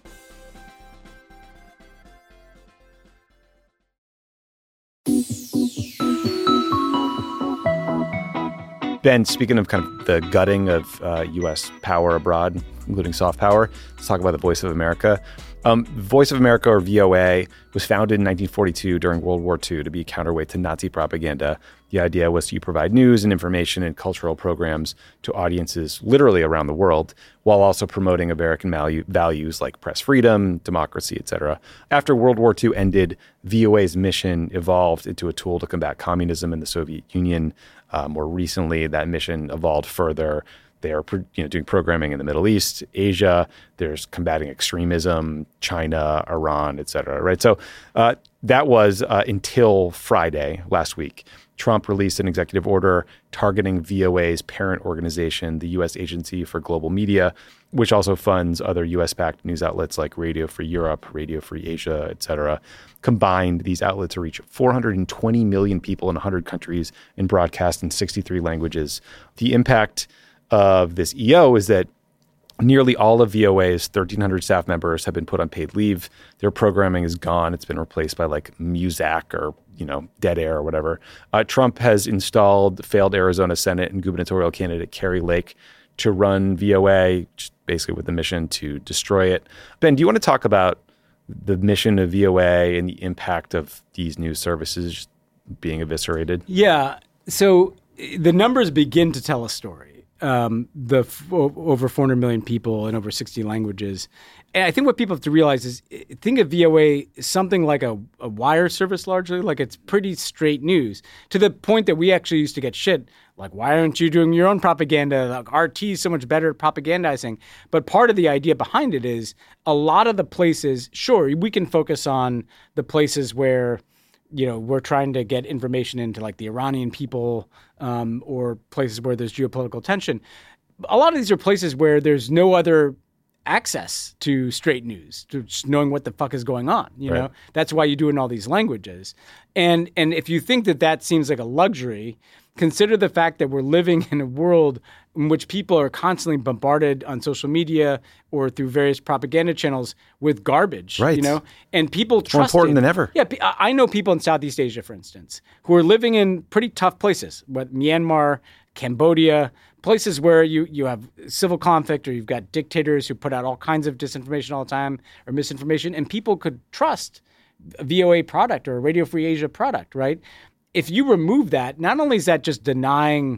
Ben, speaking of kind of the gutting of uh, U S power abroad, including soft power, let's talk about the Voice of America. Um, Voice of America, or V O A, was founded in nineteen forty-two during World War Two to be a counterweight to Nazi propaganda. The idea was to provide news and information and cultural programs to audiences literally around the world, while also promoting American value, values like press freedom, democracy, et cetera. After World War Two ended, V O A's mission evolved into a tool to combat communism in the Soviet Union. Uh, more recently, that mission evolved further. They are you know, doing programming in the Middle East, Asia. There's combating extremism, China, Iran, et cetera. Right? So uh, that was uh, until Friday last week. Trump released an executive order targeting V O A's parent organization, the U S Agency for Global Media, which also funds other U S-backed news outlets like Radio Free Europe, Radio Free Asia, et cetera. Combined, these outlets reach four hundred twenty million people in one hundred countries and broadcast in sixty-three languages. The impact of this E O is that nearly all of V O A's thirteen hundred staff members have been put on paid leave. Their programming is gone. It's been replaced by like Muzak or, you know, Dead Air or whatever. Uh, Trump has installed failed Arizona Senate and gubernatorial candidate Kari Lake to run V O A, basically with the mission to destroy it. Ben, do you want to talk about the mission of V O A and the impact of these news services being eviscerated? Yeah. So the numbers begin to tell a story. Um, the f- over four hundred million people in over sixty languages. And I think what people have to realize is, think of V O A something like a, a wire service largely, like it's pretty straight news, to the point that we actually used to get shit, like, why aren't you doing your own propaganda? Like, R T is so much better at propagandizing. But part of the idea behind it is a lot of the places, sure, we can focus on the places where, you know, we're trying to get information into like the Iranian people um, or places where there's geopolitical tension. A lot of these are places where there's no other access to straight news, to just knowing what the fuck is going on. You Right. know, that's why you do it in all these languages. And and if you think that that seems like a luxury, consider the fact that we're living in a world in which people are constantly bombarded on social media or through various propaganda channels with garbage, Right. you know, and people It's more trust important it. than ever. Yeah, I I know people in Southeast Asia, for instance, who are living in pretty tough places, what Myanmar, Cambodia, places where you, you have civil conflict or you've got dictators who put out all kinds of disinformation all the time or misinformation, and people could trust a V O A product or a Radio Free Asia product, right? If you remove that, not only is that just denying,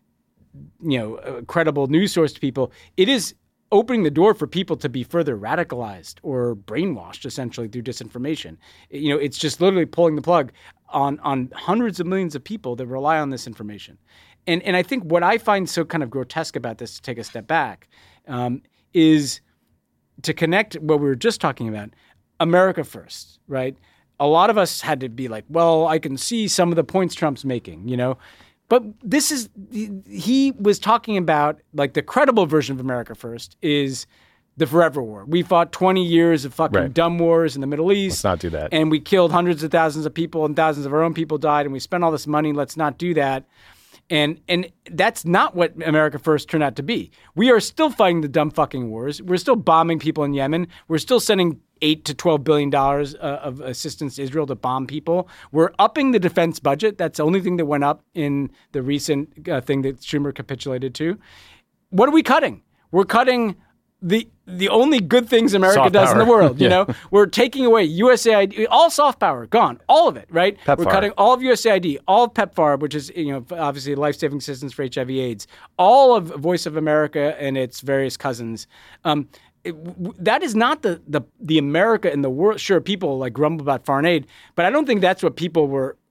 you know, a credible news source to people, it is opening the door for people to be further radicalized or brainwashed, essentially, through disinformation. You know, it's just literally pulling the plug on on hundreds of millions of people that rely on this information. And and I think what I find so kind of grotesque about this, to take a step back, um, is to connect what we were just talking about, America first, right? A lot of us had to be like, well, I can see some of the points Trump's making, you know? But this is, he was talking about, like, the credible version of America first is the forever war. We fought twenty years of fucking Right. dumb wars in the Middle East. Let's not do that. And we killed hundreds of thousands of people and thousands of our own people died and we spent all this money. Let's not do that. And and that's not what America First turned out to be. We are still fighting the dumb fucking wars. We're still bombing people in Yemen. We're still sending eight to twelve billion dollars uh, of assistance to Israel to bomb people. We're upping the defense budget. That's the only thing that went up in the recent uh, thing that Schumer capitulated to. What are we cutting? We're cutting the the only good things America Soft does power. in the world. You Yeah. know, we're taking away U S A I D, all soft power, gone, all of it. Right? PEPFAR. We're cutting all of U S A I D, all of PEPFAR, which is, you know, obviously life-saving assistance for H I V/AIDS, all of Voice of America and its various cousins. Um, it, w- that is not the, the the America in the world. Sure, people like grumble about foreign aid, but I don't think that's what people were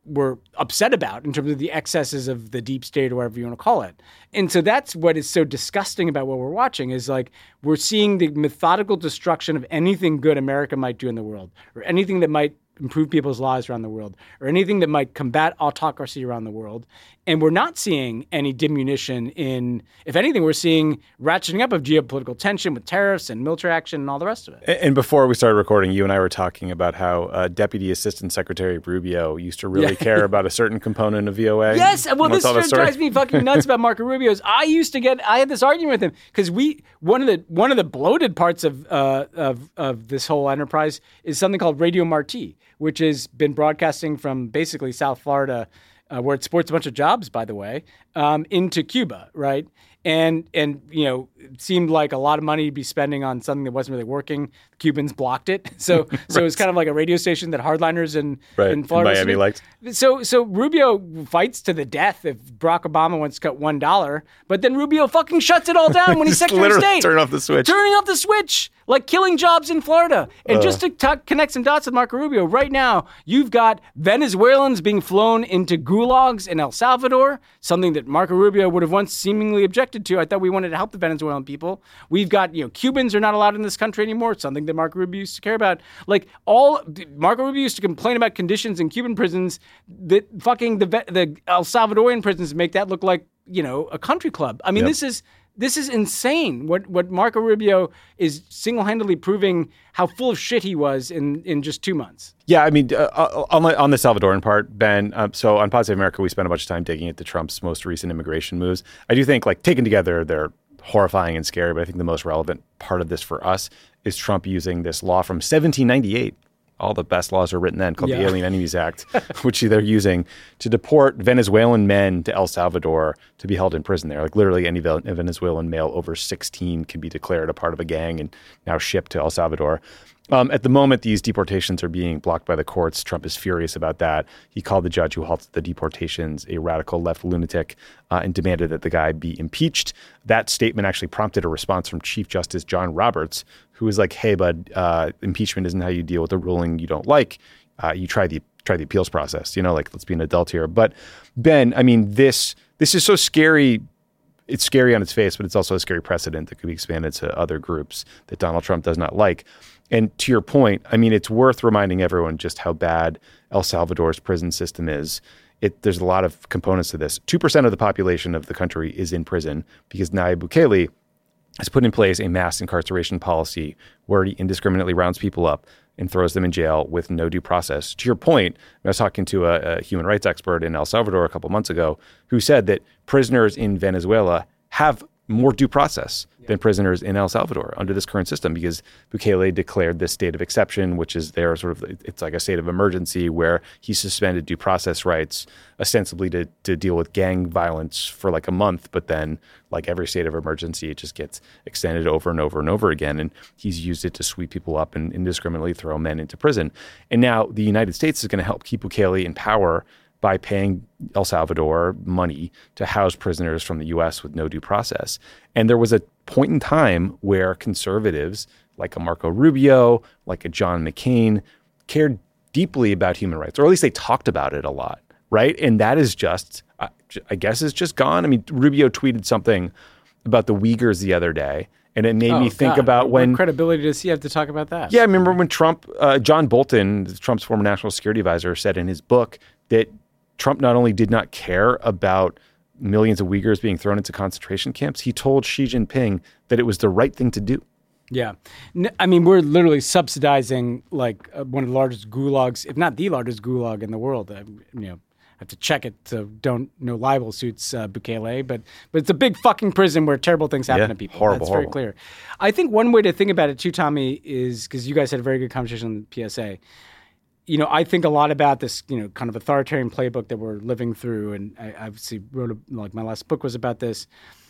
were upset about in terms of the excesses of the deep state or whatever you want to call it. And so that's what is so disgusting about what we're watching is like we're seeing the methodical destruction of anything good America might do in the world or anything that might improve people's lives around the world or anything that might combat autocracy around the world. And we're not seeing any diminution in, if anything, we're seeing ratcheting up of geopolitical tension with tariffs and military action and all the rest of it. And before we started recording, you and I were talking about how uh, Deputy Assistant Secretary Rubio used to really yeah. care about a certain component of V O A. Yes. Well, this is what drives me fucking nuts about Marco Rubio's. I used to get, I had this argument with him because we, one of the one of the bloated parts of, uh, of, of this whole enterprise is something called Radio Marti, which has been broadcasting from basically South Florida, uh, where it sports a bunch of jobs, by the way, um, into Cuba, right? And, and you know, it seemed like a lot of money to be spending on something that wasn't really working. The Cubans blocked it. So right. so it was kind of like a radio station that hardliners in, right. in Florida. In Miami liked. So, so Rubio fights to the death if Barack Obama wants to cut one dollar, but then Rubio fucking shuts it all down when he's Secretary of State. Turn off the switch. Turning off the switch. Like killing jobs in Florida. And uh. just to t- connect some dots with Marco Rubio, right now, you've got Venezuelans being flown into gulags in El Salvador, something that Marco Rubio would have once seemingly objected to. I thought we wanted to help the Venezuelan people. We've got, you know, Cubans are not allowed in this country anymore, something that Marco Rubio used to care about. Like, all, Marco Rubio used to complain about conditions in Cuban prisons that fucking the, the El Salvadorian prisons make that look like, you know, a country club. I mean, yep. this is... This is insane. What what Marco Rubio is single-handedly proving how full of shit he was in, in just two months. Yeah, I mean, uh, on, the, on the Salvadoran part, Ben, uh, so on Pod Save America, we spent a bunch of time digging into Trump's most recent immigration moves. I do think, like, taken together, they're horrifying and scary, but I think the most relevant part of this for us is Trump using this law from seventeen ninety-eight. All the best laws are written then, called yeah. the Alien Enemies Act, which they're using to deport Venezuelan men to El Salvador to be held in prison there. Like literally any Venezuelan male over sixteen can be declared a part of a gang and now shipped to El Salvador. Um, at the moment, these deportations are being blocked by the courts. Trump is furious about that. He called the judge who halted the deportations a radical left lunatic uh, and demanded that the guy be impeached. That statement actually prompted a response from Chief Justice John Roberts, who was like, hey, bud, uh, impeachment isn't how you deal with a ruling you don't like. Uh, you try the try the appeals process. You know, like, let's be an adult here. But, Ben, I mean, this this is so scary. It's scary on its face, but it's also a scary precedent that could be expanded to other groups that Donald Trump does not like. And to your point, I mean, it's worth reminding everyone just how bad El Salvador's prison system is. It, there's a lot of components to this. two percent of the population of the country is in prison because Nayib Bukele has put in place a mass incarceration policy where he indiscriminately rounds people up and throws them in jail with no due process. To your point, I was talking to a, a human rights expert in El Salvador a couple months ago who said that prisoners in Venezuela have more due process than prisoners in El Salvador under this current system because Bukele declared this state of exception, which is their sort of, it's like a state of emergency where he suspended due process rights ostensibly to, to deal with gang violence for like a month. But then like every state of emergency, it just gets extended over and over and over again. And he's used it to sweep people up and indiscriminately throw men into prison. And now the United States is going to help keep Bukele in power by paying El Salvador money to house prisoners from the U S with no due process. And there was a point in time where conservatives like a Marco Rubio, like a John McCain, cared deeply about human rights, or at least they talked about it a lot, right? And that is just, I guess, is just gone. I mean, Rubio tweeted something about the Uyghurs the other day, and it made oh, me think God. about when... What credibility does he have to talk about that? Yeah, I remember when Trump, uh, John Bolton, Trump's former national security advisor, said in his book that Trump not only did not care about millions of Uyghurs being thrown into concentration camps, he told Xi Jinping that it was the right thing to do. Yeah. I mean, we're literally subsidizing like uh, one of the largest gulags, if not the largest gulag in the world. I, you know, I have to check it, so don't no libel suits uh, Bukele, but but it's a big fucking prison where terrible things happen yeah, to people. Horrible, That's horrible. very clear. I think one way to think about it too, Tommy, is because you guys had a very good conversation on the P S A. You know, I think a lot about this, you know, kind of authoritarian playbook that we're living through. And I obviously wrote, a, like, my last book was about this.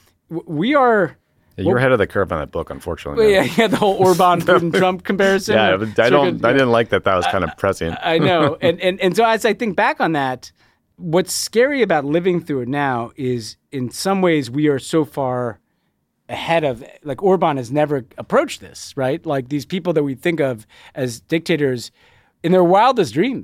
We are... Yeah, you're ahead of the curve on that book, unfortunately. Well, yeah, yeah, the whole Orban Putin Trump comparison. Yeah, but I don't. So I didn't like that. That was kind of prescient. I, I know, and, and and so as I think back on that, what's scary about living through it now is, in some ways, we are so far ahead of. Like Orban has never approached this, right? Like these people that we think of as dictators, in their wildest dreams,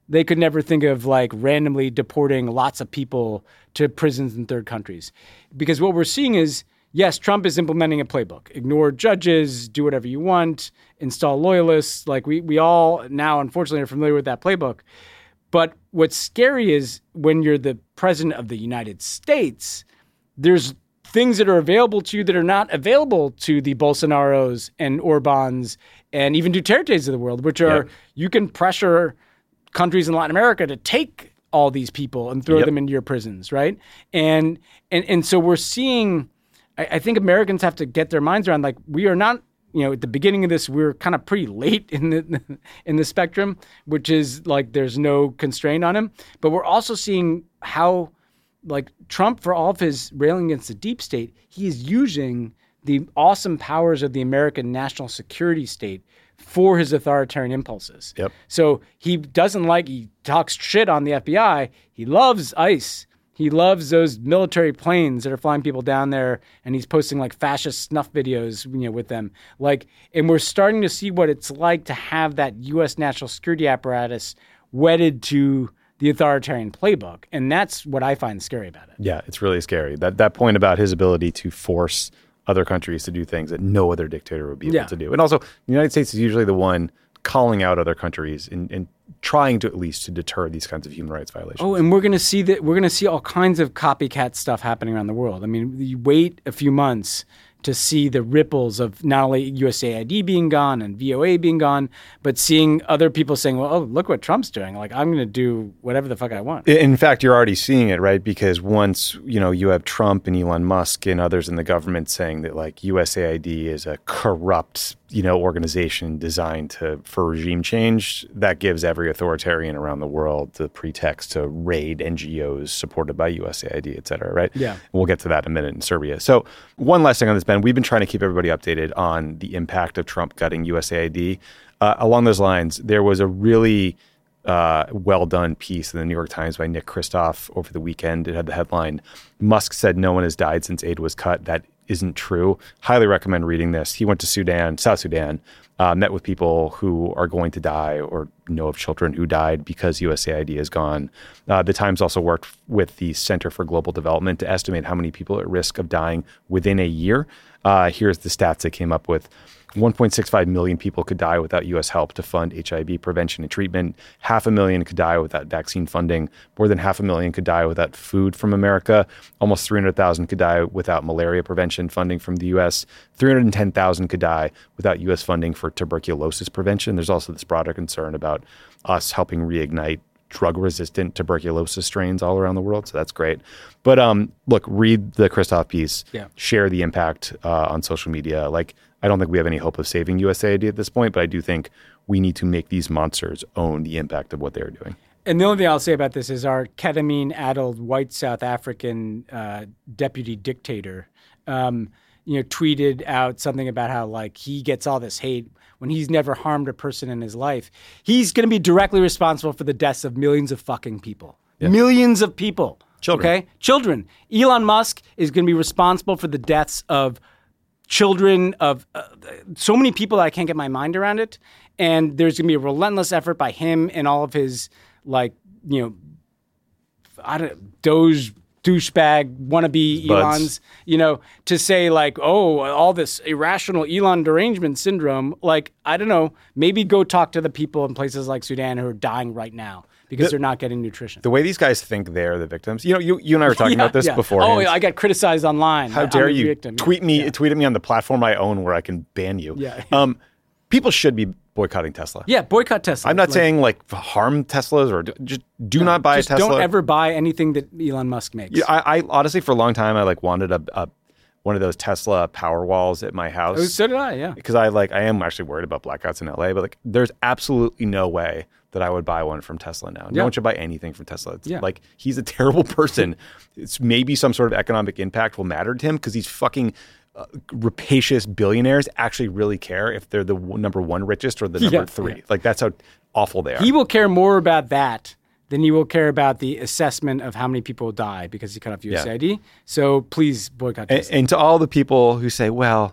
they could never think of like randomly deporting lots of people to prisons in third countries. Because what we're seeing is, yes, Trump is implementing a playbook. Ignore judges, do whatever you want, install loyalists. Like we, we all now, unfortunately, are familiar with that playbook. But what's scary is when you're the president of the United States, there's things that are available to you that are not available to the Bolsonaros and Orbans and even Dutertes of the world, which are, yep. you can pressure countries in Latin America to take all these people and throw yep. them into your prisons, right? And and and so we're seeing, I, I think Americans have to get their minds around, like, we are not, you know, at the beginning of this, we're kind of pretty late in the in the spectrum, which is like there's no constraint on him. But we're also seeing how, like, Trump, for all of his railing against the deep state, he is using the awesome powers of the American national security state for his authoritarian impulses. Yep. So he doesn't like, he talks shit on the F B I. He loves ICE. He loves those military planes that are flying people down there, and he's posting like fascist snuff videos, you know, with them. Like, and we're starting to see what it's like to have that U S national security apparatus wedded to the authoritarian playbook. And that's what I find scary about it. Yeah, it's really scary. That that point about his ability to force other countries to do things that no other dictator would be able yeah. to do. And also, the United States is usually the one calling out other countries and, and trying to at least to deter these kinds of human rights violations. Oh, and we're going to see that we're going to see all kinds of copycat stuff happening around the world. I mean, you wait a few months to see the ripples of not only U S A I D being gone and V O A being gone, but seeing other people saying, well, oh, look what Trump's doing. Like, I'm going to do whatever the fuck I want. In fact, you're already seeing it, right? Because once, you know, you have Trump and Elon Musk and others in the government saying that, like, U S A I D is a corrupt, you know, organization designed to for regime change, that gives every authoritarian around the world the pretext to raid N G Os supported by U S A I D, et cetera, right? Yeah. And we'll get to that in a minute in Serbia. So one last thing on this, Ben, we've been trying to keep everybody updated on the impact of Trump gutting U S A I D. Uh, along those lines, there was a really uh, well-done piece in the New York Times by Nick Kristof over the weekend. It had the headline, Musk said no one has died since aid was cut. That isn't true. Highly recommend reading this. He went to Sudan, South Sudan, uh, met with people who are going to die or know of children who died because U S A I D is gone. Uh, the Times also worked with the Center for Global Development to estimate how many people are at risk of dying within a year. Uh, here's the stats they came up with. one point six five million people could die without U S help to fund H I V prevention and treatment. Half a million could die without vaccine funding. More than half a million could die without food from America. Almost three hundred thousand could die without malaria prevention funding from the U S. three hundred ten thousand could die without U S funding for tuberculosis prevention. There's also this broader concern about us helping reignite drug-resistant tuberculosis strains all around the world. So that's great. But um, look, read the Kristof piece. Yeah. Share the impact uh, on social media. Like, I don't think we have any hope of saving U S A I D at this point, but I do think we need to make these monsters own the impact of what they're doing. And the only thing I'll say about this is our ketamine-addled white South African uh, deputy dictator, um, you know, tweeted out something about how, like, he gets all this hate when he's never harmed a person in his life. He's going to be directly responsible for the deaths of millions of fucking people. Yeah. Millions of people. Children. Okay? Children. Elon Musk is going to be responsible for the deaths of children, of uh, so many people that I can't get my mind around it. And there's going to be a relentless effort by him and all of his, like, you know, I don't Doge douchebag wannabe Buds. Elons, you know, to say, like, oh, all this irrational Elon derangement syndrome. Like, I don't know, maybe go talk to the people in places like Sudan who are dying right now because the, they're not getting nutrition. The way these guys think they're the victims. You know, you, you and I were talking yeah, about this yeah. before. Oh, I got criticized online. How I'm dare a you victim. tweet me, yeah. tweet at me on the platform I own where I can ban you. Yeah. Um, people should be boycotting Tesla. Yeah, boycott Tesla. I'm not like, saying like harm Teslas or do, just do no, not buy just a Tesla. Don't ever buy anything that Elon Musk makes. Yeah, I, I honestly, for a long time, I like wanted a, a one of those Tesla power walls at my house. Oh, so did I, yeah. Because I like I am actually worried about blackouts in L A, but like there's absolutely no way that I would buy one from Tesla now. No yeah. one should buy anything from Tesla. It's yeah. like he's a terrible person. It's maybe some sort of economic impact will matter to him because he's fucking uh, rapacious billionaires actually really care if they're the w- number one richest or the number yeah, three. Yeah. Like that's how awful they are. He will care more about that than he will care about the assessment of how many people die because he cut off U S A I D. Yeah. So please boycott Tesla. And, and to all the people who say, well,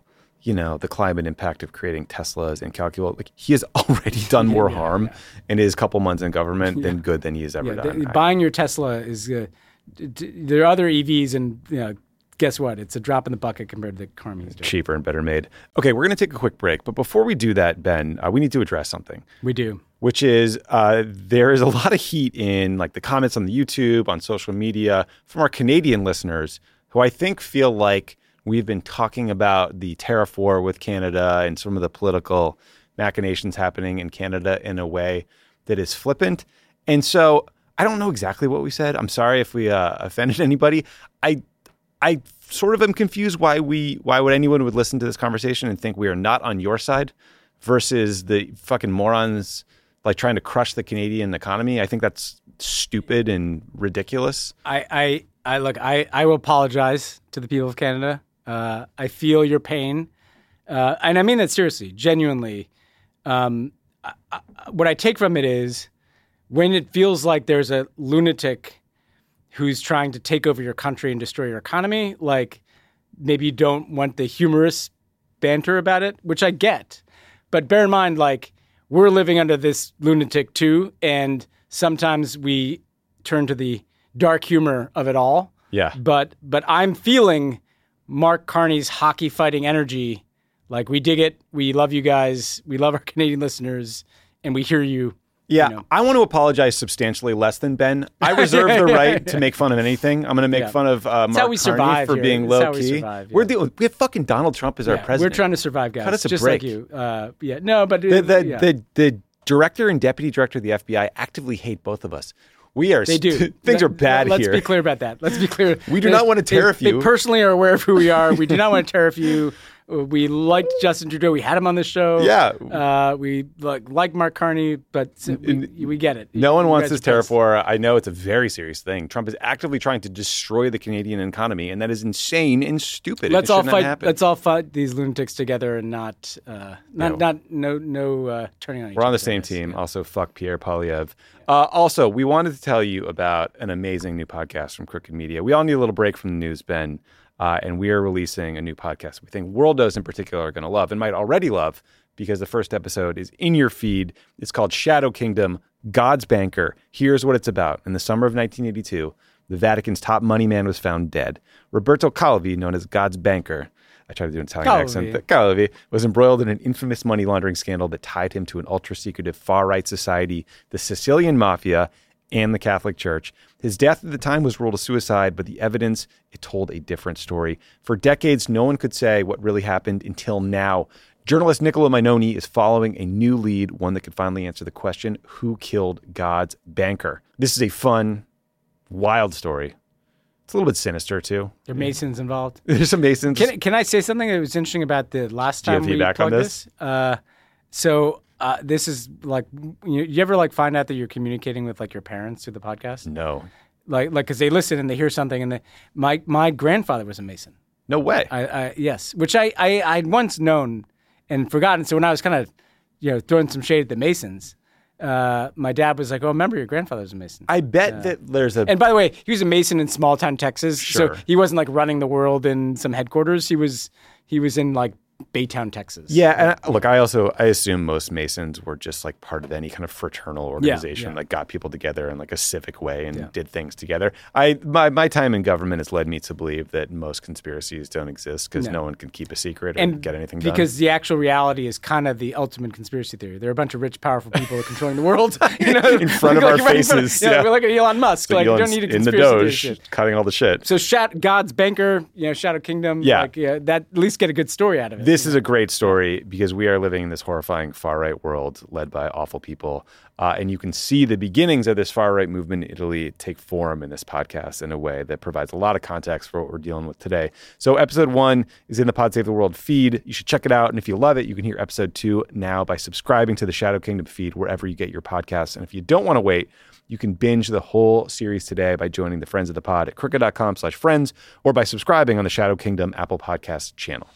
you know, the climate impact of creating Teslas and calculate. Like, he has already done more yeah, harm yeah. in his couple months in government than Yeah. good than he has ever Yeah, done. the, buying your Tesla is uh, d- d- there are other E Vs, and you know, guess what? It's a drop in the bucket compared to the car he's doing. Cheaper and better made. Okay, we're going to take a quick break, but before we do that, Ben, uh, we need to address something. We do. Which is uh, there is a lot of heat in like the comments on the YouTube, on social media from our Canadian listeners who I think feel like we've been talking about the tariff war with Canada and some of the political machinations happening in Canada in a way that is flippant. And so I don't know exactly what we said. I'm sorry if we uh, offended anybody. I I sort of am confused why we why would anyone would listen to this conversation and think we are not on your side versus the fucking morons like trying to crush the Canadian economy. I think that's stupid and ridiculous. I, I, I look, I, I will apologize to the people of Canada. Uh, I feel your pain. Uh, and I mean that seriously, genuinely. Um, I, I, what I take from it is when it feels like there's a lunatic who's trying to take over your country and destroy your economy, like maybe you don't want the humorous banter about it, which I get. But bear in mind, like, we're living under this lunatic too, and sometimes we turn to the dark humor of it all. Yeah. But but I'm feeling Mark Carney's hockey fighting energy. Like, we dig it. We love you guys. We love our Canadian listeners, and we hear you. Yeah, you know. I want to apologize substantially less than Ben. I reserve the right to make fun of anything. I'm going to make Yeah. fun of uh, It's how Mark we Carney survive for here. being It's low how we key. survive, yeah. We're the, we have fucking Donald Trump as our Yeah, president. We're trying to survive, guys. Cut us a just break. like you. Uh, yeah, no, but The the, yeah. the the director and deputy director of the F B I actively hate both of us. We are They do. things Let- are bad Let's here. be clear about that. Let's be clear. We do They- not want to tariff they, you. They personally are aware of who we are. We do not want to tariff you. We liked Justin Trudeau. We had him on the show. Yeah. Uh, we like like Mark Carney, but we, we get it. No one You wants guys this are tariff pissed. war. I know it's a very serious thing. Trump is actively trying to destroy the Canadian economy, and that is insane and stupid. Let's it all should not fight. happen. Let's all fight these lunatics together, and not, uh, not, Yeah. not, no, no uh, turning on each We're other. on the same team. Also, fuck Pierre Polyev. Uh, also, we wanted to tell you about an amazing new podcast from Crooked Media. We all need a little break from the news, Ben, uh, and we are releasing a new podcast we think Worldos in particular are going to love and might already love because the first episode is in your feed. It's called Shadow Kingdom, God's Banker. Here's what it's about. In the summer of nineteen eighty-two, the Vatican's top money man was found dead. Roberto Calvi, known as God's Banker, I tried to do an Italian Calvi. accent. Calvi was embroiled in an infamous money laundering scandal that tied him to an ultra-secretive far-right society, the Sicilian Mafia, and the Catholic Church. His death at the time was ruled a suicide, but the evidence, it told a different story. For decades, no one could say what really happened until now. Journalist Nicola Minoni is following a new lead, one that could finally answer the question, who killed God's banker? This is a fun, wild story. It's a little bit sinister, too. There are Masons involved. There's some Masons. Can, can I say something that was interesting about the last Do you have time we feedback on plugged this? this? Uh, so uh, this is like, you, you ever like find out that you're communicating with like your parents through the podcast? No. Like, like, because they listen and they hear something, and they, my my grandfather was a Mason. No way. I, I yes, which I, I I'd once known and forgotten. So when I was kind of, you know, throwing some shade at the Masons, uh, my dad was like, "Oh, remember your grandfather was a Mason." I bet Uh, that there's a... And by the way, he was a Mason in small town Texas, Sure. so he wasn't like running the world in some headquarters. He was he was in like Baytown, Texas. Yeah, and I, look, I also I assume most Masons were just like part of any kind of fraternal organization, yeah. like got people together in like a civic way and Yeah. did things together. I my my time in government has led me to believe that most conspiracies don't exist because No. no. one can keep a secret or And get anything done. because the actual reality is kind of the ultimate conspiracy theory. There are a bunch of rich, powerful people controlling the world. You know, In front of like, our right in front of- faces, yeah, yeah. we're like Elon Musk. So like you Elon's don't need a in the conspiracy theory Doge, shit. cutting all the shit. So, Shat, God's banker, you know, Shadow Kingdom. Yeah. like, yeah, that at least get a good story out of it. This is a great story because we are living in this horrifying far-right world led by awful people. Uh, and you can see the beginnings of this far-right movement in Italy take form in this podcast in a way that provides a lot of context for what we're dealing with today. So episode one is in the Pod Save the World feed. You should check it out. And if you love it, you can hear episode two now by subscribing to the Shadow Kingdom feed wherever you get your podcasts. And if you don't want to wait, you can binge the whole series today by joining the Friends of the Pod at crooked.com slash friends or by subscribing on the Shadow Kingdom Apple Podcast channel.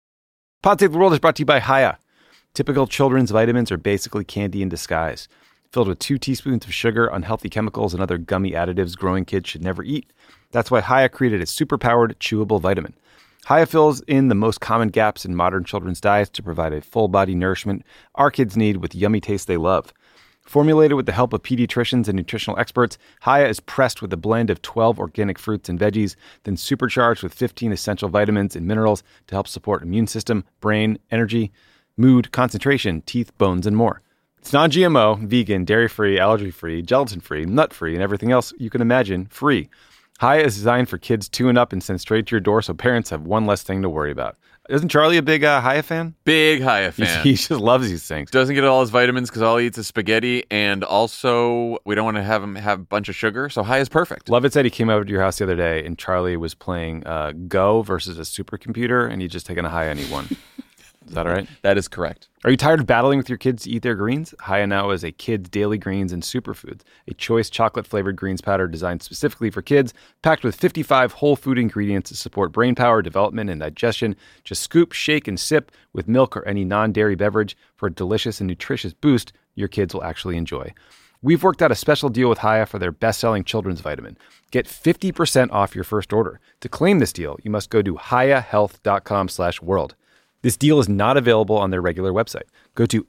Pod Save the World is brought to you by Haya. Typical children's vitamins are basically candy in disguise. filled with two teaspoons of sugar, unhealthy chemicals, and other gummy additives growing kids should never eat. That's why Hiya created a super-powered, chewable vitamin. Hiya fills in the most common gaps in modern children's diets to provide a full-body nourishment our kids need with yummy taste they love. Formulated with the help of pediatricians and nutritional experts, Hiya is pressed with a blend of twelve organic fruits and veggies, then supercharged with fifteen essential vitamins and minerals to help support immune system, brain, energy, mood, concentration, teeth, bones, and more. It's non-G M O, vegan, dairy-free, allergy-free, gelatin-free, nut-free, and everything else you can imagine free. Hiya is designed for kids two and up and sent straight to your door so parents have one less thing to worry about. Isn't Charlie a big uh, Hiya fan? Big Hiya fan. He, he just loves these things. Doesn't get all his vitamins because all he eats is spaghetti, and also we don't want to have him have a bunch of sugar, so Hiya's perfect. Lovett said he came over to your house the other day, and Charlie was playing uh, Go versus a supercomputer, and he'd just taken a Hiya and he won. Is that all right? That is correct. Are you tired of battling with your kids to eat their greens? Hiya now is a kids' daily greens and superfoods, a choice chocolate-flavored greens powder designed specifically for kids, packed with fifty-five whole food ingredients to support brain power, development, and digestion. Just scoop, shake, and sip with milk or any non-dairy beverage for a delicious and nutritious boost your kids will actually enjoy. We've worked out a special deal with Hiya for their best-selling children's vitamin. Get fifty percent off your first order. To claim this deal, you must go to hiyahealth.com slash world. This deal is not available on their regular website. Go to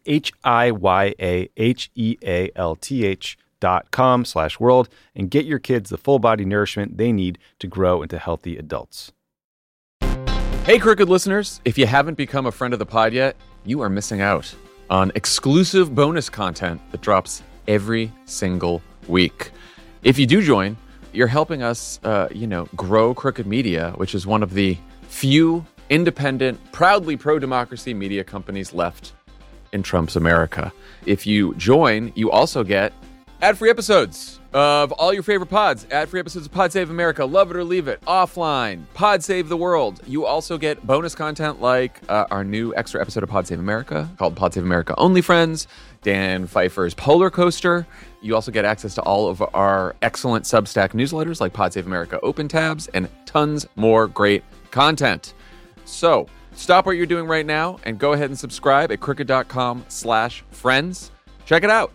H-I-Y-A-H-E-A-L-T-H dot com slash world and get your kids the full body nourishment they need to grow into healthy adults. Hey, Crooked listeners, if you haven't become a friend of the pod yet, you are missing out on exclusive bonus content that drops every single week. If you do join, you're helping us, uh, you know, grow Crooked Media, which is one of the few independent, proudly pro-democracy media companies left in Trump's America. If you join, you also get ad-free episodes of all your favorite pods, ad-free episodes of Pod Save America, Love It or Leave It, Offline, Pod Save the World. You also get bonus content like uh, our new extra episode of Pod Save America called Pod Save America Only Friends, Dan Pfeiffer's Polar Coaster. You also get access to all of our excellent Substack newsletters like Pod Save America Open Tabs and tons more great content. So stop what you're doing right now and go ahead and subscribe at crooked.com slash friends. Check it out.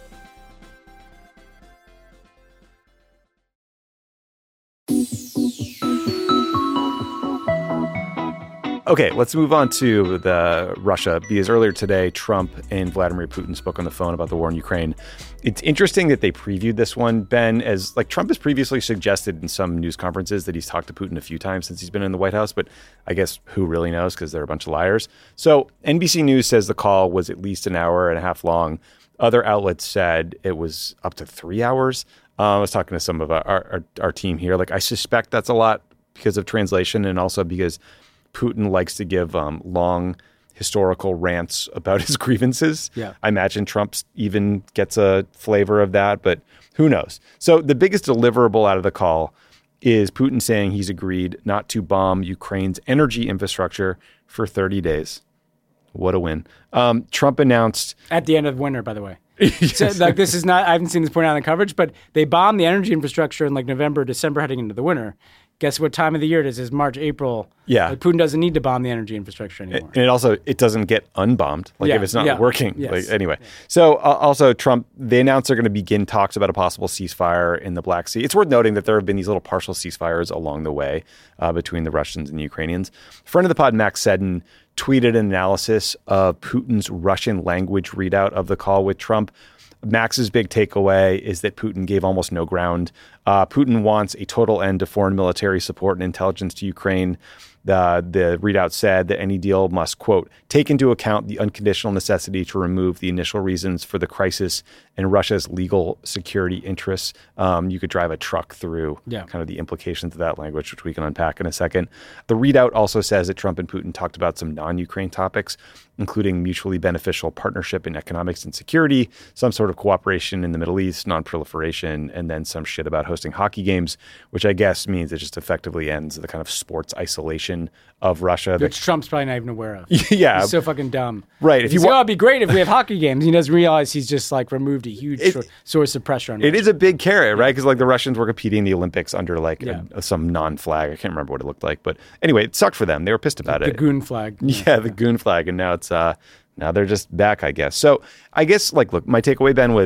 Okay, let's move on to the Russia, because earlier today, Trump and Vladimir Putin spoke on the phone about the war in Ukraine. It's interesting that they previewed this one, Ben, as like Trump has previously suggested in some news conferences that he's talked to Putin a few times since he's been in the White House, but I guess who really knows because they're a bunch of liars. So N B C News says the call was at least an hour and a half long. Other outlets said it was up to three hours. Uh, I was talking to some of our, our, our team here. Like, I suspect that's a lot because of translation and also because Putin likes to give um, long historical rants about his grievances. Yeah. I imagine Trump even gets a flavor of that, but who knows? So the biggest deliverable out of the call is Putin saying he's agreed not to bomb Ukraine's energy infrastructure for thirty days. What a win. Um, Trump announced... At the end of winter, by the way. Yes. So, like, this is not, I haven't seen this point out in the coverage, but they bombed the energy infrastructure in like November, December heading into the winter. Guess what time of the year it is? It's March, April. Yeah. Like, Putin doesn't need to bomb the energy infrastructure anymore. And it also, it doesn't get unbombed. Like yeah, if it's not yeah, working. yes. Like, anyway. Yeah. So uh, also Trump, they announced they're going to begin talks about a possible ceasefire in the Black Sea. It's worth noting that there have been these little partial ceasefires along the way uh, between the Russians and the Ukrainians. Friend of the pod, Max Seddon, tweeted an analysis of Putin's Russian language readout of the call with Trump. Max's big takeaway is that Putin gave almost no ground. Uh, Putin wants a total end to foreign military support and intelligence to Ukraine. The, the readout said that any deal must, quote, take into account the unconditional necessity to remove the initial reasons for the crisis and Russia's legal security interests. Um, you could drive a truck through yeah. kind of the implications of that language, which we can unpack in a second. The readout also says that Trump and Putin talked about some non-Ukraine topics, including mutually beneficial partnership in economics and security, some sort of cooperation in the Middle East, non-proliferation, and then some shit about hosting hockey games, which I guess means it just effectively ends the kind of sports isolation of Russia. Which that, Trump's probably not even aware of. Yeah. He's so fucking dumb. Right. If you wa- oh, it'd be great if we have hockey games. He doesn't realize he's just like removed a huge it, short, source of pressure on It Russia. is a big carrot, right? Because like the Russians were competing in the Olympics under like yeah. a, some non-flag. I can't remember what it looked like. But anyway, it sucked for them. They were pissed about the, it. The goon flag. Yeah, yeah, the goon flag. And now it's... uh Now they're just back, I guess. So I guess, like, look, my takeaway, Ben, was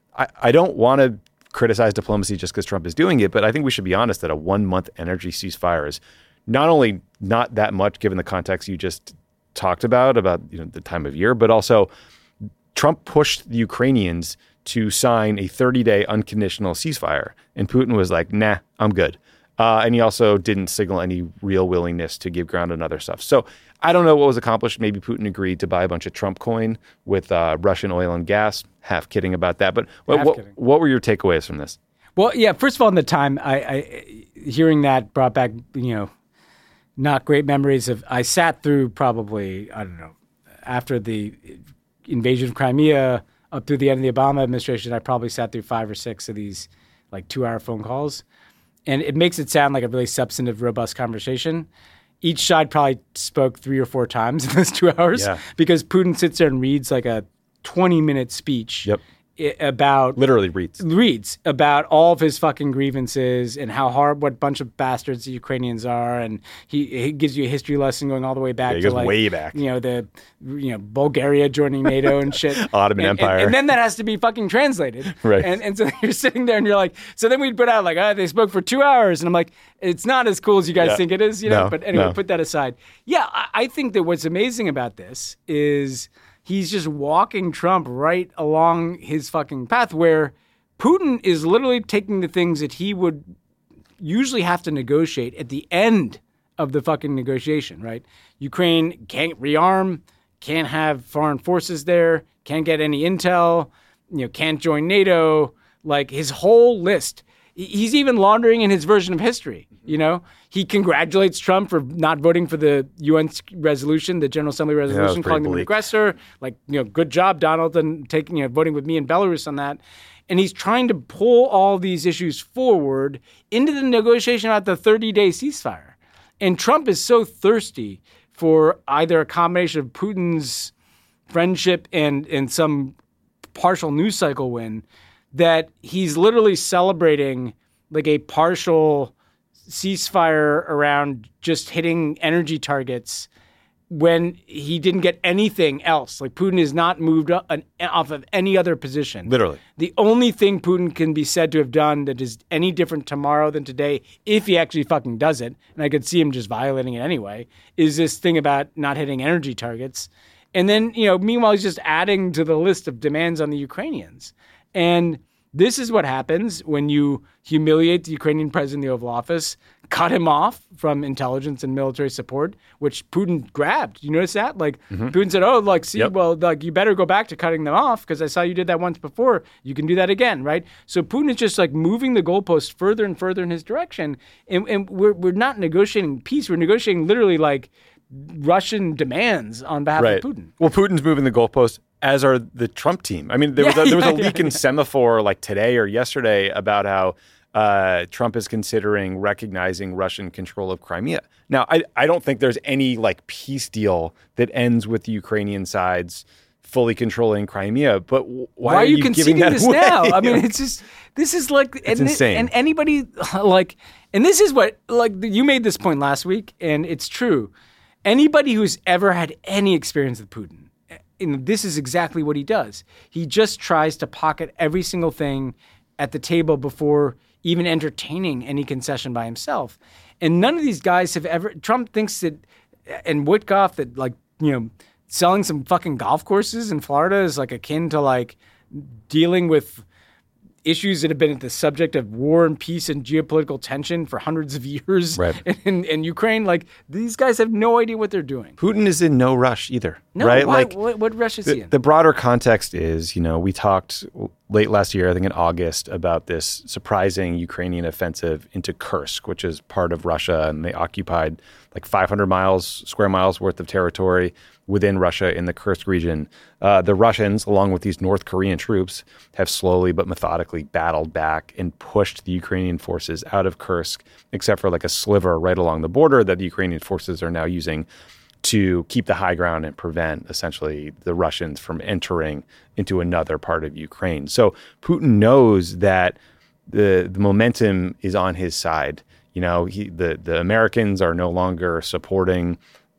I, I don't want to criticize diplomacy just because Trump is doing it, but I think we should be honest that a one-month energy ceasefire is not only not that much given the context you just talked about, about you know the time of year, but also Trump pushed the Ukrainians to sign a thirty-day unconditional ceasefire. And Putin was like, nah, I'm good. Uh, and he also didn't signal any real willingness to give ground on other stuff. So I don't know what was accomplished. Maybe Putin agreed to buy a bunch of Trump coin with uh, Russian oil and gas. Half kidding about that. But what, what, what were your takeaways from this? Well, yeah, first of all, in the time, I, I hearing that brought back, you know, not great memories of, I sat through probably, I don't know, after the invasion of Crimea up through the end of the Obama administration, I probably sat through five or six of these like two-hour phone calls. And it makes it sound like a really substantive, robust conversation. Each side probably spoke three or four times in those two hours yeah. because Putin sits there and reads like a twenty-minute speech yep. about... Literally reads. Reads about all of his fucking grievances and how hard, what bunch of bastards the Ukrainians are. And he, he gives you a history lesson going all the way back yeah, he to goes like... way back. You know, the, you know, Bulgaria joining NATO and shit. Ottoman and, Empire. And, and then that has to be fucking translated. Right. And, and so you're sitting there and you're like... So then we'd put out like, oh, they spoke for two hours. And I'm like, it's not as cool as you guys yeah. think it is, you know? No, but anyway, no. put that aside. Yeah, I, I think that what's amazing about this is... He's just walking Trump right along his fucking path where Putin is literally taking the things that he would usually have to negotiate at the end of the fucking negotiation, right? Ukraine can't rearm, can't have foreign forces there, can't get any intel, you know, can't join NATO, like his whole list. He's even laundering in his version of history, you know? He congratulates Trump for not voting for the U N resolution, the General Assembly resolution, yeah, calling him an aggressor. Like, you know, good job, Donald, and taking, you know, voting with me in Belarus on that. And he's trying to pull all these issues forward into the negotiation about the thirty-day ceasefire. And Trump is so thirsty for either a combination of Putin's friendship and, and some partial news cycle win that he's literally celebrating like a partial ceasefire around just hitting energy targets when he didn't get anything else. Like Putin is not moved up an, off of any other position. Literally. The only thing Putin can be said to have done that is any different tomorrow than today, if he actually fucking does it, and I could see him just violating it anyway, is this thing about not hitting energy targets. And then, you know, meanwhile, he's just adding to the list of demands on the Ukrainians. And this is what happens when you humiliate the Ukrainian president in the Oval Office, cut him off from intelligence and military support, which Putin grabbed. You notice that? Like mm-hmm. Putin said, oh, like, see, yep. well, like you better go back to cutting them off because I saw you did that once before. You can do that again, right? So Putin is just like moving the goalpost further and further in his direction. And, and we're we're not negotiating peace. We're negotiating literally like Russian demands on behalf right. of Putin. Well, Putin's moving the goalpost, as are the Trump team. I mean, there was yeah, a, there was yeah, a leak yeah, in yeah. Semaphore like today or yesterday about how uh, Trump is considering recognizing Russian control of Crimea. Now, I, I don't think there's any like peace deal that ends with the Ukrainian sides fully controlling Crimea. But why, why are, are you, you conceding giving that this away? now? I mean, it's just this is like it's and, insane. And anybody like, and this is what like you made this point last week, and it's true. Anybody who's ever had any experience with Putin, and this is exactly what he does. He just tries to pocket every single thing at the table before even entertaining any concession by himself. And none of these guys have ever, Trump thinks that, and Witkoff, that like, you know, selling some fucking golf courses in Florida is like akin to like dealing with issues that have been at the subject of war and peace and geopolitical tension for hundreds of years right. in, in Ukraine. Like these guys have no idea what they're doing. Putin is in no rush either, no, right? Why, like what, what rush is the, he in? The broader context is, you know, we talked late last year, I think in August, about this surprising Ukrainian offensive into Kursk, which is part of Russia, and they occupied like five hundred miles, square miles worth of territory within Russia in the Kursk region. Uh, the Russians, along with these North Korean troops, have slowly but methodically battled back and pushed the Ukrainian forces out of Kursk, except for like a sliver right along the border that the Ukrainian forces are now using to keep the high ground and prevent essentially the Russians from entering into another part of Ukraine. So Putin knows that the, the momentum is on his side. You know, he, the, the Americans are no longer supporting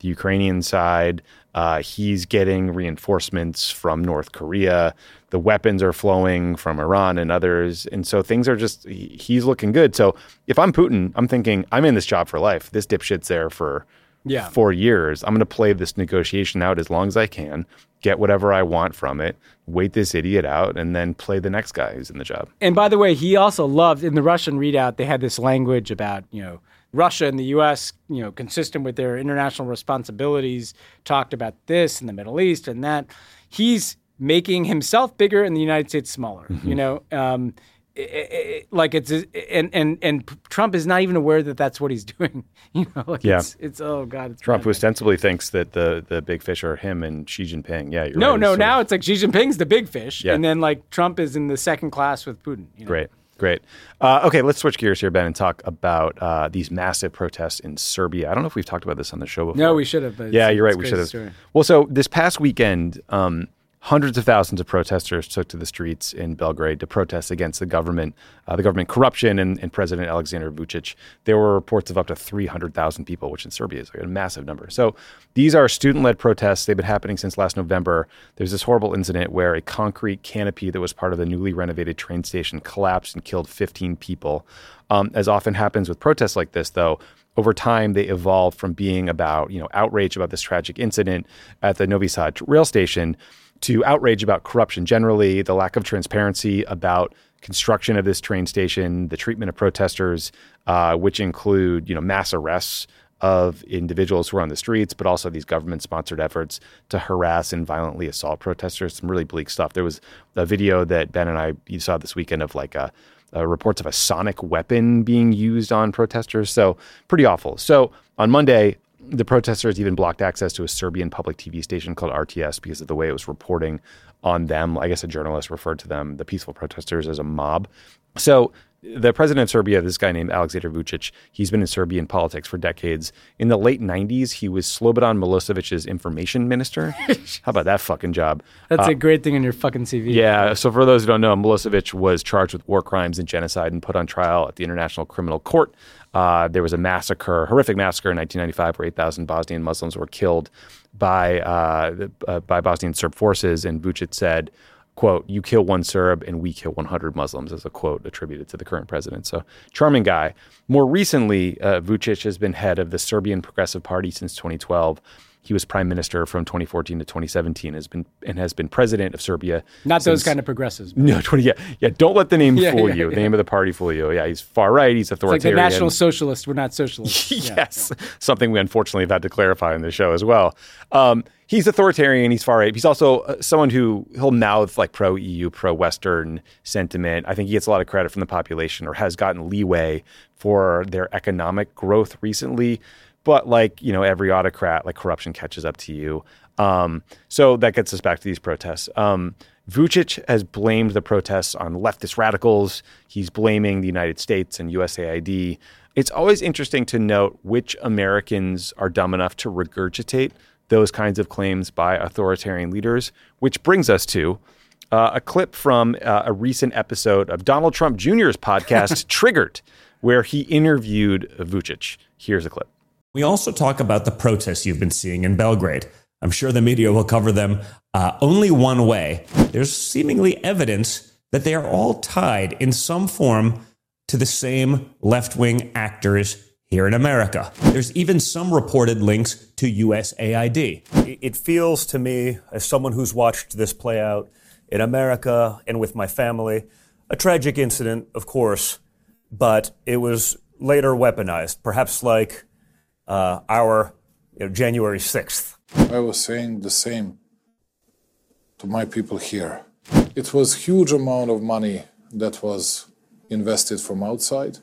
the Ukrainian side. Uh, he's getting reinforcements from North Korea. The weapons are flowing from Iran and others. And so things are just, he, he's looking good. So if I'm Putin, I'm thinking, I'm in this job for life. This dipshit's there for yeah. four years. I'm going to play this negotiation out as long as I can, get whatever I want from it, wait this idiot out, and then play the next guy who's in the job. And by the way, he also loved, in the Russian readout, they had this language about, you know, Russia and the U S, you know, consistent with their international responsibilities, talked about this in the Middle East and that. He's making himself bigger and the United States smaller, mm-hmm. you know, um, it, it, like it's, and, and, and Trump is not even aware that that's what he's doing, you know, like yeah. it's, it's, oh God. It's Trump, who ostensibly thinks that the, the big fish are him and Xi Jinping. Yeah, you're no, right. No, it's now of, it's like Xi Jinping's the big fish. Yeah. And then like Trump is in the second class with Putin. You know? Great. Great. Uh, okay, let's switch gears here, Ben, and talk about uh, these massive protests in Serbia. I don't know if we've talked about this on the show before. No, we should have. But yeah, you're right. We should have. Story. Well, so this past weekend, um, hundreds of thousands of protesters took to the streets in Belgrade to protest against the government, uh, the government corruption, and, and President Alexander Vučić. There were reports of up to three hundred thousand people, which in Serbia is like a massive number. So these are student-led protests. They've been happening since last November. There's this horrible incident where a concrete canopy that was part of the newly renovated train station collapsed and killed fifteen people. Um, as often happens with protests like this, though, over time, they evolved from being about, you know, outrage about this tragic incident at the Novi Sad rail station to outrage about corruption generally, the lack of transparency about construction of this train station, the treatment of protesters, uh, which include, you know, mass arrests of individuals who are on the streets, but also these government-sponsored efforts to harass and violently assault protesters. Some really bleak stuff. There was a video that Ben and I you saw this weekend of like a, a reports of a sonic weapon being used on protesters. So pretty awful. So on Monday, the protesters even blocked access to a Serbian public T V station called R T S because of the way it was reporting on them. I guess a journalist referred to them, the peaceful protesters, as a mob. So the president of Serbia, this guy named Alexander Vučić, he's been in Serbian politics for decades. In the late nineties, he was Slobodan Milosevic's information minister. How about that fucking job? That's uh, a great thing on your fucking C V. Yeah. So for those who don't know, Milosevic was charged with war crimes and genocide and put on trial at the International Criminal Court. Uh, there was a massacre, horrific massacre in nineteen ninety-five where eight thousand Bosnian Muslims were killed by uh, uh, by Bosnian Serb forces. And Vučić said, quote, "You kill one Serb and we kill one hundred Muslims," as a quote attributed to the current president. So charming guy. More recently, uh, Vučić has been head of the Serbian Progressive Party since twenty twelve. He was prime minister from twenty fourteen to twenty seventeen, has been and has been president of Serbia. Not since, those kind of progressives. No, twenty. Yeah, yeah. Don't let the name yeah, fool yeah, you. Yeah. The name of the party fool you. Yeah, he's far right. He's authoritarian. It's like the National Socialists. We're not socialists. yes, yeah. Something we unfortunately have had to clarify in the show as well. Um, he's authoritarian. He's far right. He's also uh, someone who he'll mouth like pro-E U, pro-Western sentiment. I think he gets a lot of credit from the population, or has gotten leeway for their economic growth recently. But like, you know, every autocrat, like corruption catches up to you. Um, so that gets us back to these protests. Um, Vučić has blamed the protests on leftist radicals. He's blaming the United States and U S A I D. It's always interesting to note which Americans are dumb enough to regurgitate those kinds of claims by authoritarian leaders, which brings us to uh, a clip from uh, a recent episode of Donald Trump Junior's podcast, Triggered, where he interviewed Vučić. Here's a clip. We also talk about the protests you've been seeing in Belgrade. I'm sure the media will cover them uh, only one way. There's seemingly evidence that they are all tied in some form to the same left-wing actors here in America. There's even some reported links to U S A I D. It feels to me, as someone who's watched this play out in America and with my family, a tragic incident, of course, but it was later weaponized, perhaps like Uh, our you know, January sixth. I was saying the same to my people here. It was huge amount of money that was invested from outside,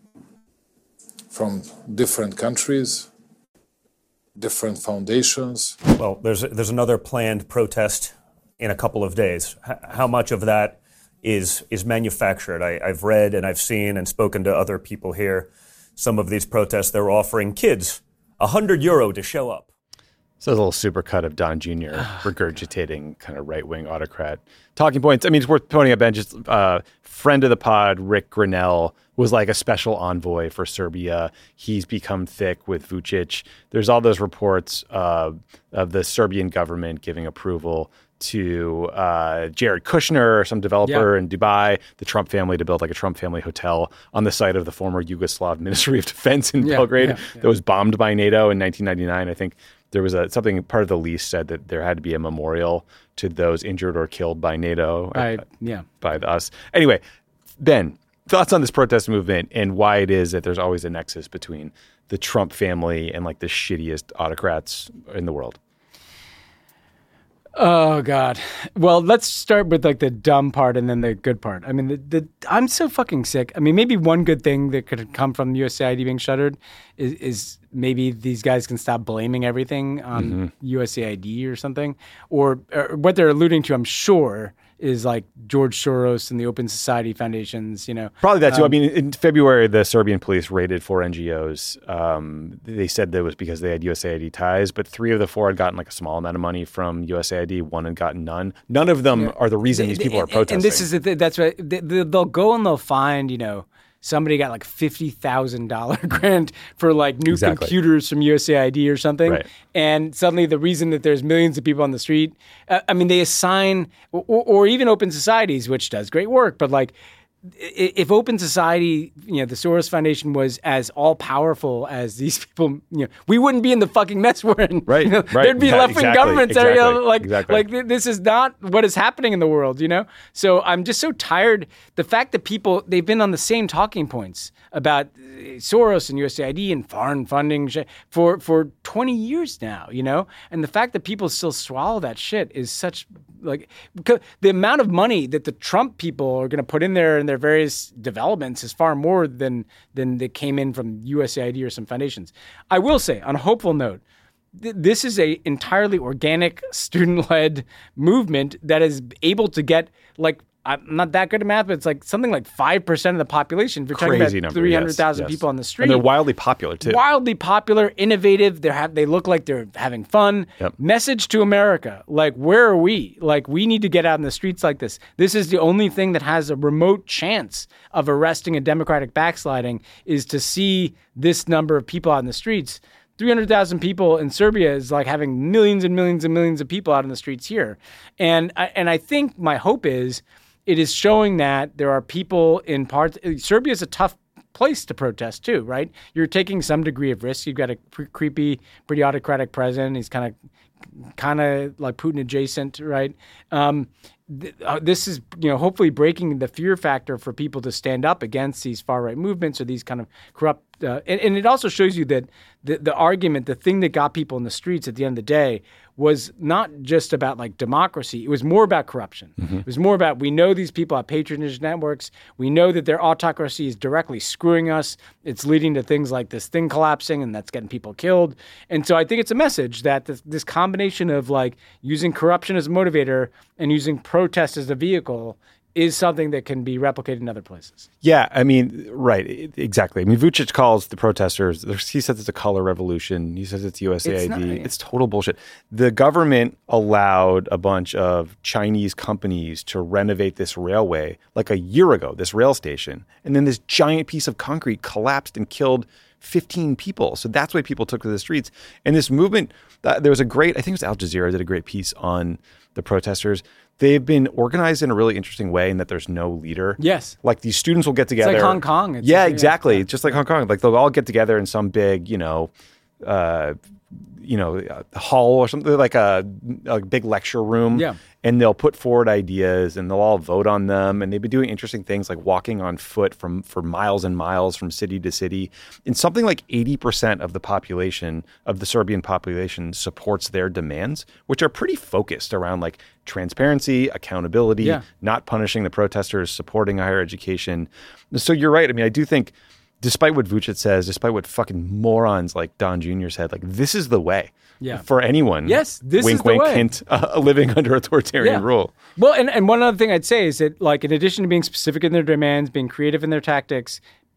from different countries, different foundations. Well, there's there's another planned protest in a couple of days. H- how much of that is is manufactured? I, I've read and I've seen and spoken to other people here. Some of these protests, they're offering kids a hundred euro to show up. So there's a little supercut of Don Junior regurgitating kind of right-wing autocrat talking points. I mean, it's worth pointing out, Ben, just uh, friend of the pod, Rick Grinnell, was like a special envoy for Serbia. He's become thick with Vucic. There's all those reports uh, of the Serbian government giving approval to uh, Jared Kushner, some developer yeah. in Dubai, the Trump family, to build like a Trump family hotel on the site of the former Yugoslav Ministry of Defense in yeah, Belgrade yeah, yeah. that was bombed by NATO in nineteen ninety-nine. I think there was a something, part of the lease said that there had to be a memorial to those injured or killed by NATO. I, uh, yeah. By us. Anyway, Ben, thoughts on this protest movement and why it is that there's always a nexus between the Trump family and like the shittiest autocrats in the world? Oh God. Well, let's start with like the dumb part and then the good part. I mean, the, the I'm so fucking sick. I mean, maybe one good thing that could come from U S A I D being shuttered is, is maybe these guys can stop blaming everything on Mm-hmm. U S A I D or something. Or, or what they're alluding to, I'm sure, is like George Soros and the Open Society Foundations, you know. Probably that too. Um, I mean, in February, the Serbian police raided four N G Os. Um, they said that it was because they had U S A I D ties, but three of the four had gotten like a small amount of money from U S A I D. One had gotten none. None of them yeah. are the reason these people and, are protesting. And this is the th- that's right. They, they'll go and they'll find, you know, somebody got like fifty thousand dollars grant for like new Exactly. computers from U S A I D or something. Right. And suddenly the reason that there's millions of people on the street, uh, I mean, they assign, or, or even Open Societies, which does great work, but like, if Open Society, you know, the Soros Foundation was as all-powerful as these people, you know, we wouldn't be in the fucking mess we're in. Right, You know, right. There'd be Yeah, left-wing exactly, governments. That, you know, exactly, like, exactly. like th- this is not what is happening in the world, you know? So I'm just so tired. The fact that people, they've been on the same talking points about Soros and U S A I D and foreign funding for, for twenty years now, you know? And the fact that people still swallow that shit is such, like, because the amount of money that the Trump people are going to put in there in their various developments is far more than than that came in from U S A I D or some foundations. I will say, on a hopeful note, th- this is a entirely organic, student-led movement that is able to get, like, I'm not that good at math, but it's like something like five percent of the population. If you're Crazy talking about number, three hundred thousand yes, yes. people on the street. And they're wildly popular too. Wildly popular, innovative. They have they look like they're having fun. Yep. Message to America: like, where are we? Like, we need to get out in the streets like this. This is the only thing that has a remote chance of arresting a democratic backsliding, is to see this number of people out in the streets. three hundred thousand people in Serbia is like having millions and millions and millions of people out in the streets here. And I, and I think my hope is it is showing that there are people in parts. Serbia is a tough place to protest too, right? You're taking some degree of risk. You've got a pre- creepy, pretty autocratic president. He's kind of, kind of like Putin adjacent, right? Um, th- uh, this is, you know, hopefully breaking the fear factor for people to stand up against these far right movements or these kind of corrupt. Uh, and, and it also shows you that the, the argument, the thing that got people in the streets at the end of the day, was not just about like democracy. It was more about corruption. Mm-hmm. It was more about, we know these people have patronage networks. We know that their autocracy is directly screwing us. It's leading to things like this thing collapsing, and that's getting people killed. And so I think it's a message that this, this combination of like using corruption as a motivator and using protest as a vehicle is something that can be replicated in other places. Yeah, I mean, right, exactly. I mean, Vucic calls the protesters, he says it's a color revolution. He says it's U S A I D. It's, not, it's total bullshit. The government allowed a bunch of Chinese companies to renovate this railway like a year ago, this rail station. And then this giant piece of concrete collapsed and killed fifteen people. So that's why people took to the streets. And this movement, uh, there was a great, I think it was Al Jazeera did a great piece on the protesters. They've been organized in a really interesting way in that there's no leader. Yes. Like these students will get together. It's like Hong Kong. It's yeah, like, exactly. Yeah. Just like Hong Kong. Like they'll all get together in some big, you know, uh, you know, a hall or something, like a, a big lecture room. Yeah. And they'll put forward ideas and they'll all vote on them. And they've been doing interesting things like walking on foot from for miles and miles from city to city. And something like eighty percent of the population, of the Serbian population, supports their demands, which are pretty focused around like transparency, accountability, yeah. not punishing the protesters, supporting higher education. So you're right. I mean, I do think, despite what Vucic says, despite what fucking morons like Don Junior said, like this is the way yeah. for anyone. Yes, this wink, is the wink, way. hint, uh, living under authoritarian yeah. rule. Well, and, and one other thing I'd say is that, like, in addition to being specific in their demands, being creative in their tactics,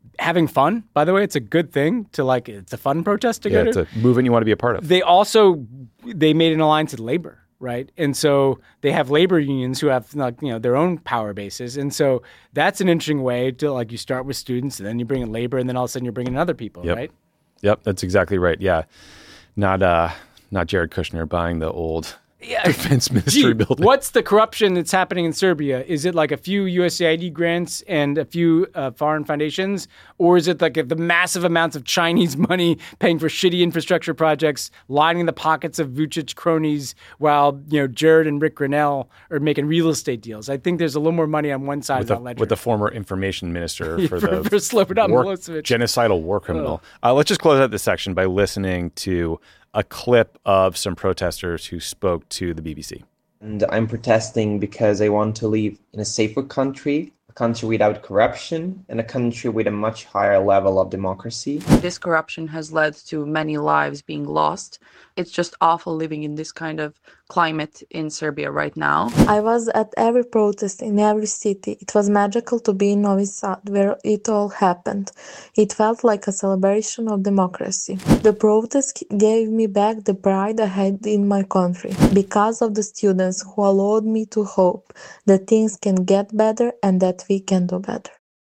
having fun. By the way, it's a good thing to like. It's a fun protest to yeah, go to. it's a movement you want to be a part of. They also they made an alliance with labor, right? And so they have labor unions who have like you know their own power bases, and so that's an interesting way to like you start with students, and then you bring in labor, and then all of a sudden you're bringing in other people, yep. right? Yep, that's exactly right. Yeah, not uh, not Jared Kushner buying the old. Yeah. Defense Ministry Gee, building. What's the corruption that's happening in Serbia? Is it like a few U S A I D grants and a few uh, foreign foundations? Or is it like a, the massive amounts of Chinese money paying for shitty infrastructure projects, lining the pockets of Vucic cronies while, you know, Jared and Rick Grinnell are making real estate deals? I think there's a little more money on one side with of the, that ledger. with the former information minister for, for, the for Slobodan war, Milosevic. genocidal war criminal. Uh, let's just close out this section by listening to a clip of some protesters who spoke to the B B C. And I'm protesting because I want to live in a safer country, a country without corruption, and a country with a much higher level of democracy. This corruption has led to many lives being lost. It's just awful living in this kind of climate in Serbia right now. I was at every protest in every city. It was magical to be in Novi Sad, where it all happened. It felt like a celebration of democracy. The protest gave me back the pride I had in my country, because of the students who allowed me to hope that things can get better and that we can do better.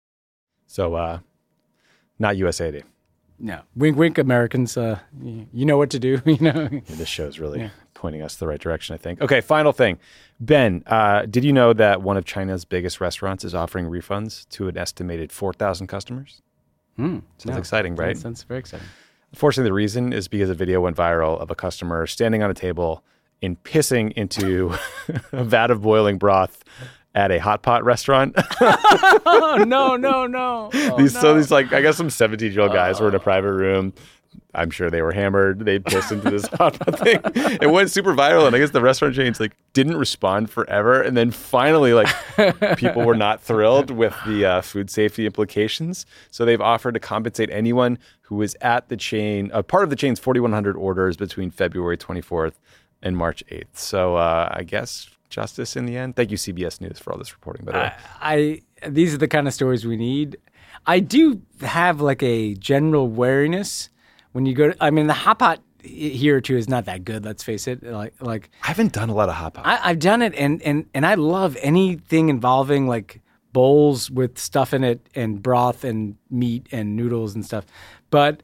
So, uh, not U S A I D. No. Wink, wink, Americans. Uh, you know what to do. You know. Yeah, this show's really yeah. pointing us the right direction, I think. Okay, final thing. Ben, uh, did you know that one of China's biggest restaurants is offering refunds to an estimated four thousand customers? Hmm. Sounds yeah. exciting, right? That sounds very exciting. Unfortunately, the reason is because a video went viral of a customer standing on a table and pissing into a vat of boiling broth at a hot pot restaurant. oh, no, no, no. Oh, these no. So these like, I guess some seventeen-year-old guys oh. were in a private room. I'm sure they were hammered. They pissed into this hot pot thing. It went super viral, and I guess the restaurant chains like didn't respond forever. And then finally, like people were not thrilled with the uh, food safety implications. So they've offered to compensate anyone who was at the chain, a uh, part of the chain's forty-one hundred orders between February twenty-fourth and March eighth. So uh, I guess justice in the end. Thank you, C B S News, for all this reporting, by the way. I, I these are the kind of stories we need. I do have like a general wariness when you go to, I mean, the hot pot here too is not that good, let's face it. Like, like I haven't done a lot of hot pot. I, I've done it, and, and, and I love anything involving like bowls with stuff in it and broth and meat and noodles and stuff. But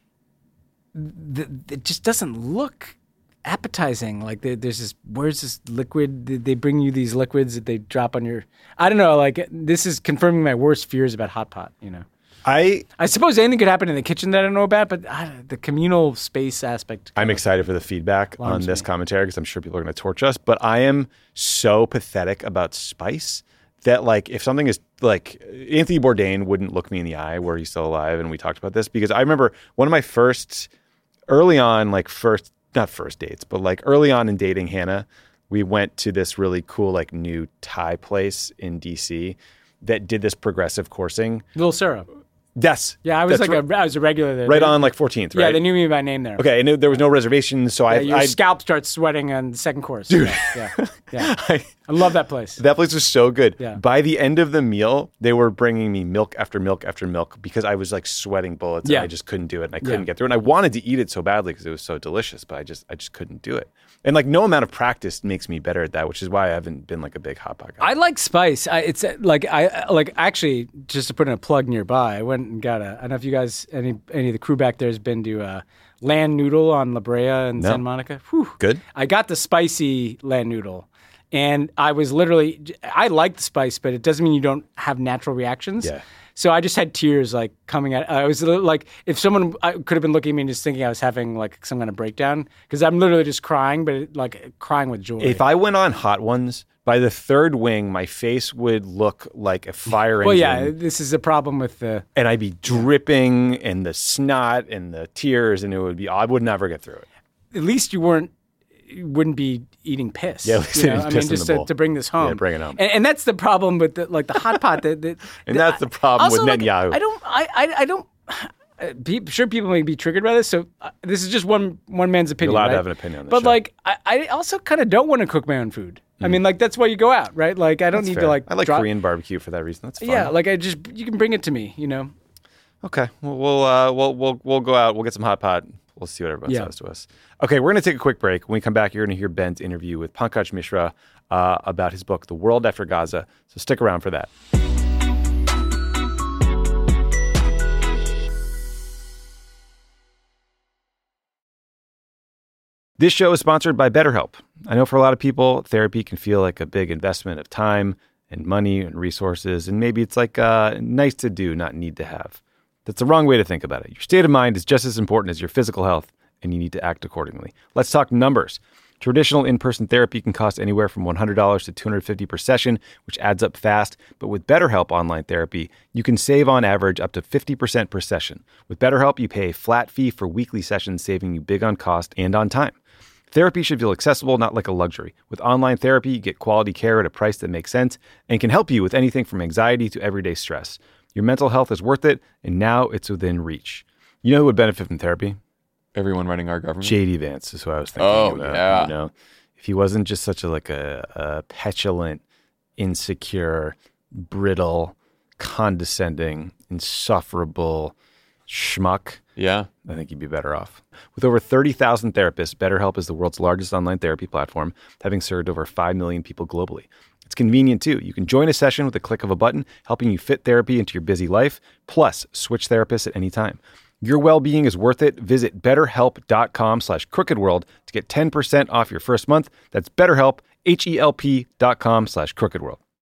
th- it just doesn't look appetizing. Like there's this, where's this liquid? They bring you these liquids that they drop on your, I don't know, like this is confirming my worst fears about hot pot, you know. I I suppose anything could happen in the kitchen that I don't know about, but uh, the communal space aspect. I'm excited for the feedback on this me. commentary because I'm sure people are going to torch us, but I am so pathetic about spice that like if something is like Anthony Bourdain wouldn't look me in the eye were he still alive, and we talked about this because I remember one of my first early on like first not first dates, but like early on in dating Hannah, we went to this really cool like new Thai place in D C that did this progressive coursing. Little Syrup. Yes. Yeah, I was like right. a, I was a regular there. Right they, on like fourteenth, right? Yeah, they knew me by name there. Okay, and there was no reservations, so yeah, I... Your I, scalp starts sweating on the second course. Dude. Yeah, yeah. yeah. I, I love that place. That place was so good. Yeah. By the end of the meal, they were bringing me milk after milk after milk because I was like sweating bullets yeah. and I just couldn't do it and I couldn't yeah. get through it. And I wanted to eat it so badly because it was so delicious, but I just I just couldn't do it. And like no amount of practice makes me better at that, which is why I haven't been like a big hot pot guy. I like spice. I, it's like I like actually just to put in a plug nearby. I went and got a. I don't know if you guys any any of the crew back there has been to uh, Land Noodle on La Brea and no. Santa Monica. Whew. Good. I got the spicy Land Noodle, and I was literally I like the spice, but it doesn't mean you don't have natural reactions. Yeah. So I just had tears like coming out. I was like, if someone I could have been looking at me and just thinking I was having like some kind of breakdown because I'm literally just crying, but it, like crying with joy. If I went on hot ones, by the third wing, my face would look like a fire engine. Well, yeah, this is a problem with the... And I'd be dripping and the snot and the tears, and it would be, I would never get through it. At least you weren't, you wouldn't be eating piss. Yeah, at least you know? I I mean, just to, to bring this home. Yeah, bring it home. And, and that's the problem with the, like the hot pot. That, that, and that's the problem also, with Netanyahu. Like, I don't, I, I, I don't, I'm sure people may be triggered by this, so uh, this is just one one man's opinion. You're allowed right? to have an opinion on this But show. like, I, I also kind of don't want to cook my own food. Mm. I mean, like that's why you go out, right? Like, I don't that's need fair. to like. I like drop... Korean barbecue for that reason. That's fun. Yeah, like I just you can bring it to me, you know. Okay, well we'll uh, we'll we'll we'll go out. We'll get some hot pot. We'll see what everyone Yeah. says to us. Okay, we're going to take a quick break. When we come back, you're going to hear Ben's interview with Pankaj Mishra uh, about his book, The World After Gaza. So stick around for that. This show is sponsored by BetterHelp. I know for a lot of people, therapy can feel like a big investment of time and money and resources, and maybe it's like uh, nice to do, not need to have. That's the wrong way to think about it. Your state of mind is just as important as your physical health, and you need to act accordingly. Let's talk numbers. Traditional in-person therapy can cost anywhere from one hundred dollars to two hundred fifty dollars per session, which adds up fast. But with BetterHelp Online Therapy, you can save on average up to fifty percent per session. With BetterHelp, you pay a flat fee for weekly sessions, saving you big on cost and on time. Therapy should feel accessible, not like a luxury. With online therapy, you get quality care at a price that makes sense and can help you with anything from anxiety to everyday stress. Your mental health is worth it, and now it's within reach. You know who would benefit from therapy? Everyone running our government. J D Vance is who I was thinking Oh, about. yeah. You know, if he wasn't just such a like a, a petulant, insecure, brittle, condescending, insufferable schmuck, yeah, I think he'd be better off. With over thirty thousand therapists, BetterHelp is the world's largest online therapy platform, having served over five million people globally. It's convenient, too. You can join a session with a click of a button, helping you fit therapy into your busy life, plus switch therapists at any time. Your well-being is worth it. Visit betterhelp.com slash crookedworld to get ten percent off your first month. That's betterhelp, H-E-L-P dot com slash crookedworld.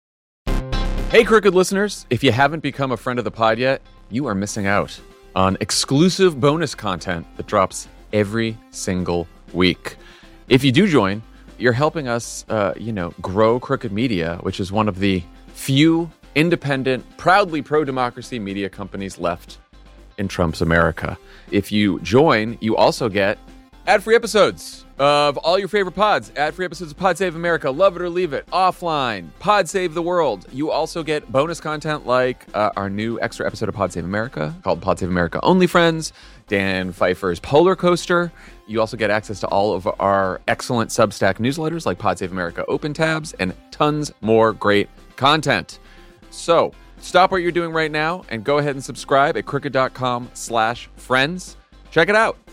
Hey, Crooked listeners, if you haven't become a friend of the pod yet, you are missing out on exclusive bonus content that drops every single week. If you do join, you're helping us, uh, you know, grow Crooked Media, which is one of the few independent, proudly pro-democracy media companies left in Trump's America. If you join, you also get ad-free episodes of all your favorite pods, ad-free episodes of Pod Save America, Love It or Leave It, Offline, Pod Save the World. You also get bonus content like uh, our new extra episode of Pod Save America called Pod Save America Only Friends, Dan Pfeiffer's Polar Coaster. You also get access to all of our excellent Substack newsletters like Pod Save America Open Tabs and tons more great content. So stop what you're doing right now and go ahead and subscribe at crooked.com slash friends. Check it out.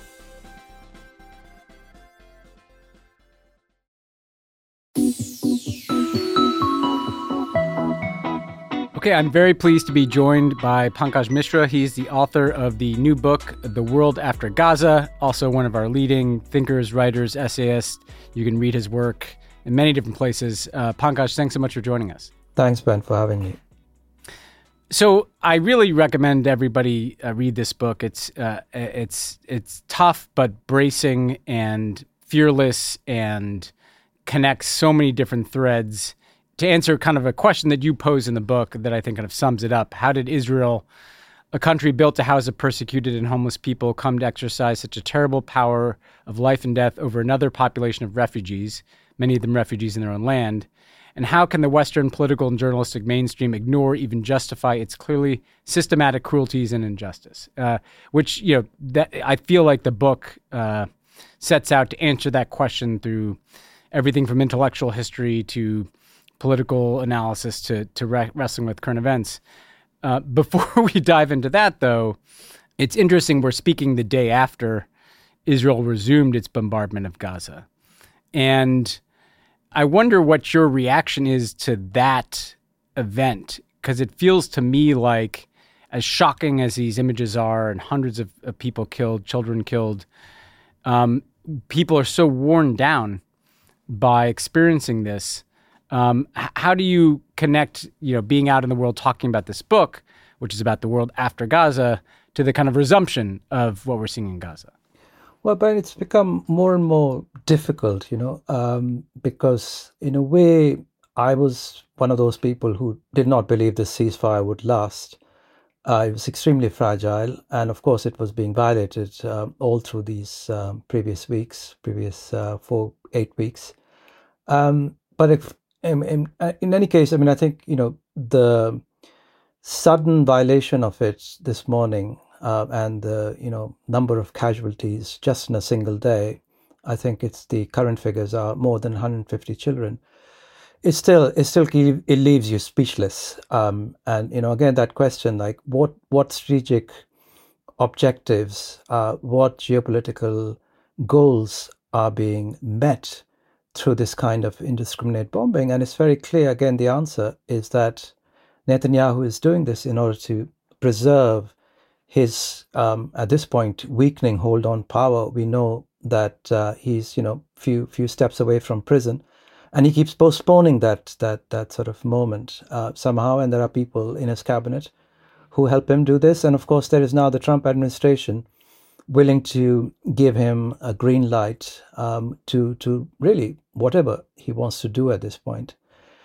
Okay, I'm very pleased to be joined by Pankaj Mishra. He's the author of the new book, The World After Gaza, also one of our leading thinkers, writers, essayists. You can read his work in many different places. Uh, Pankaj, thanks so much for joining us. Thanks, Ben, for having me. So I really recommend everybody uh, read this book. It's uh, it's it's tough but bracing and fearless and connects so many different threads to answer kind of a question that you pose in the book that I think kind of sums it up. How did Israel, a country built to house a persecuted and homeless people, come to exercise such a terrible power of life and death over another population of refugees, many of them refugees in their own land? And how can the Western political and journalistic mainstream ignore, even justify its clearly systematic cruelties and injustice? Uh, which, you know, that I feel like the book uh, sets out to answer that question through everything from intellectual history to political analysis to, to re- wrestling with current events. Uh, before we dive into that, though, it's interesting we're speaking the day after Israel resumed its bombardment of Gaza. And I wonder what your reaction is to that event, because it feels to me like, as shocking as these images are and hundreds of, of people killed, children killed, um, people are so worn down by experiencing this. Um, how do you connect, you know, being out in the world talking about this book, which is about the world after Gaza, to the kind of resumption of what we're seeing in Gaza? Well, but it's become more and more difficult, you know, um, because in a way, I was one of those people who did not believe the ceasefire would last. Uh, it was extremely fragile. And of course, it was being violated uh, all through these um, previous weeks, previous uh, four, eight weeks. Um, but if, in, in, in any case, I mean, I think, you know, the sudden violation of it this morning uh, and the, you know, number of casualties just in a single day, I think it's the current figures are more than one hundred fifty children. it still it still it leaves you speechless. Um, and you know, again, that question, like what what strategic objectives, uh, what geopolitical goals are being met through this kind of indiscriminate bombing? And it's very clear. Again, the answer is that Netanyahu is doing this in order to preserve his, um, at this point, weakening hold on power. We know that uh, he's, you know, few few steps away from prison, and he keeps postponing that that that sort of moment uh, somehow. And there are people in his cabinet who help him do this. And of course, there is now the Trump administration willing to give him a green light um, to to really whatever he wants to do at this point.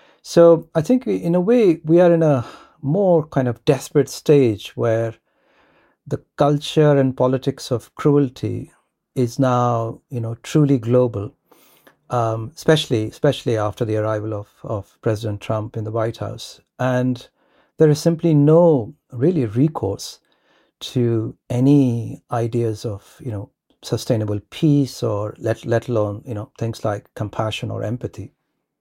So I think in a way we are in a more kind of desperate stage where the culture and politics of cruelty is now, you know, truly global, um, especially especially after the arrival of, of President Trump in the White House. And there is simply no really recourse to any ideas of, you know, sustainable peace, or let let alone, you know, things like compassion or empathy.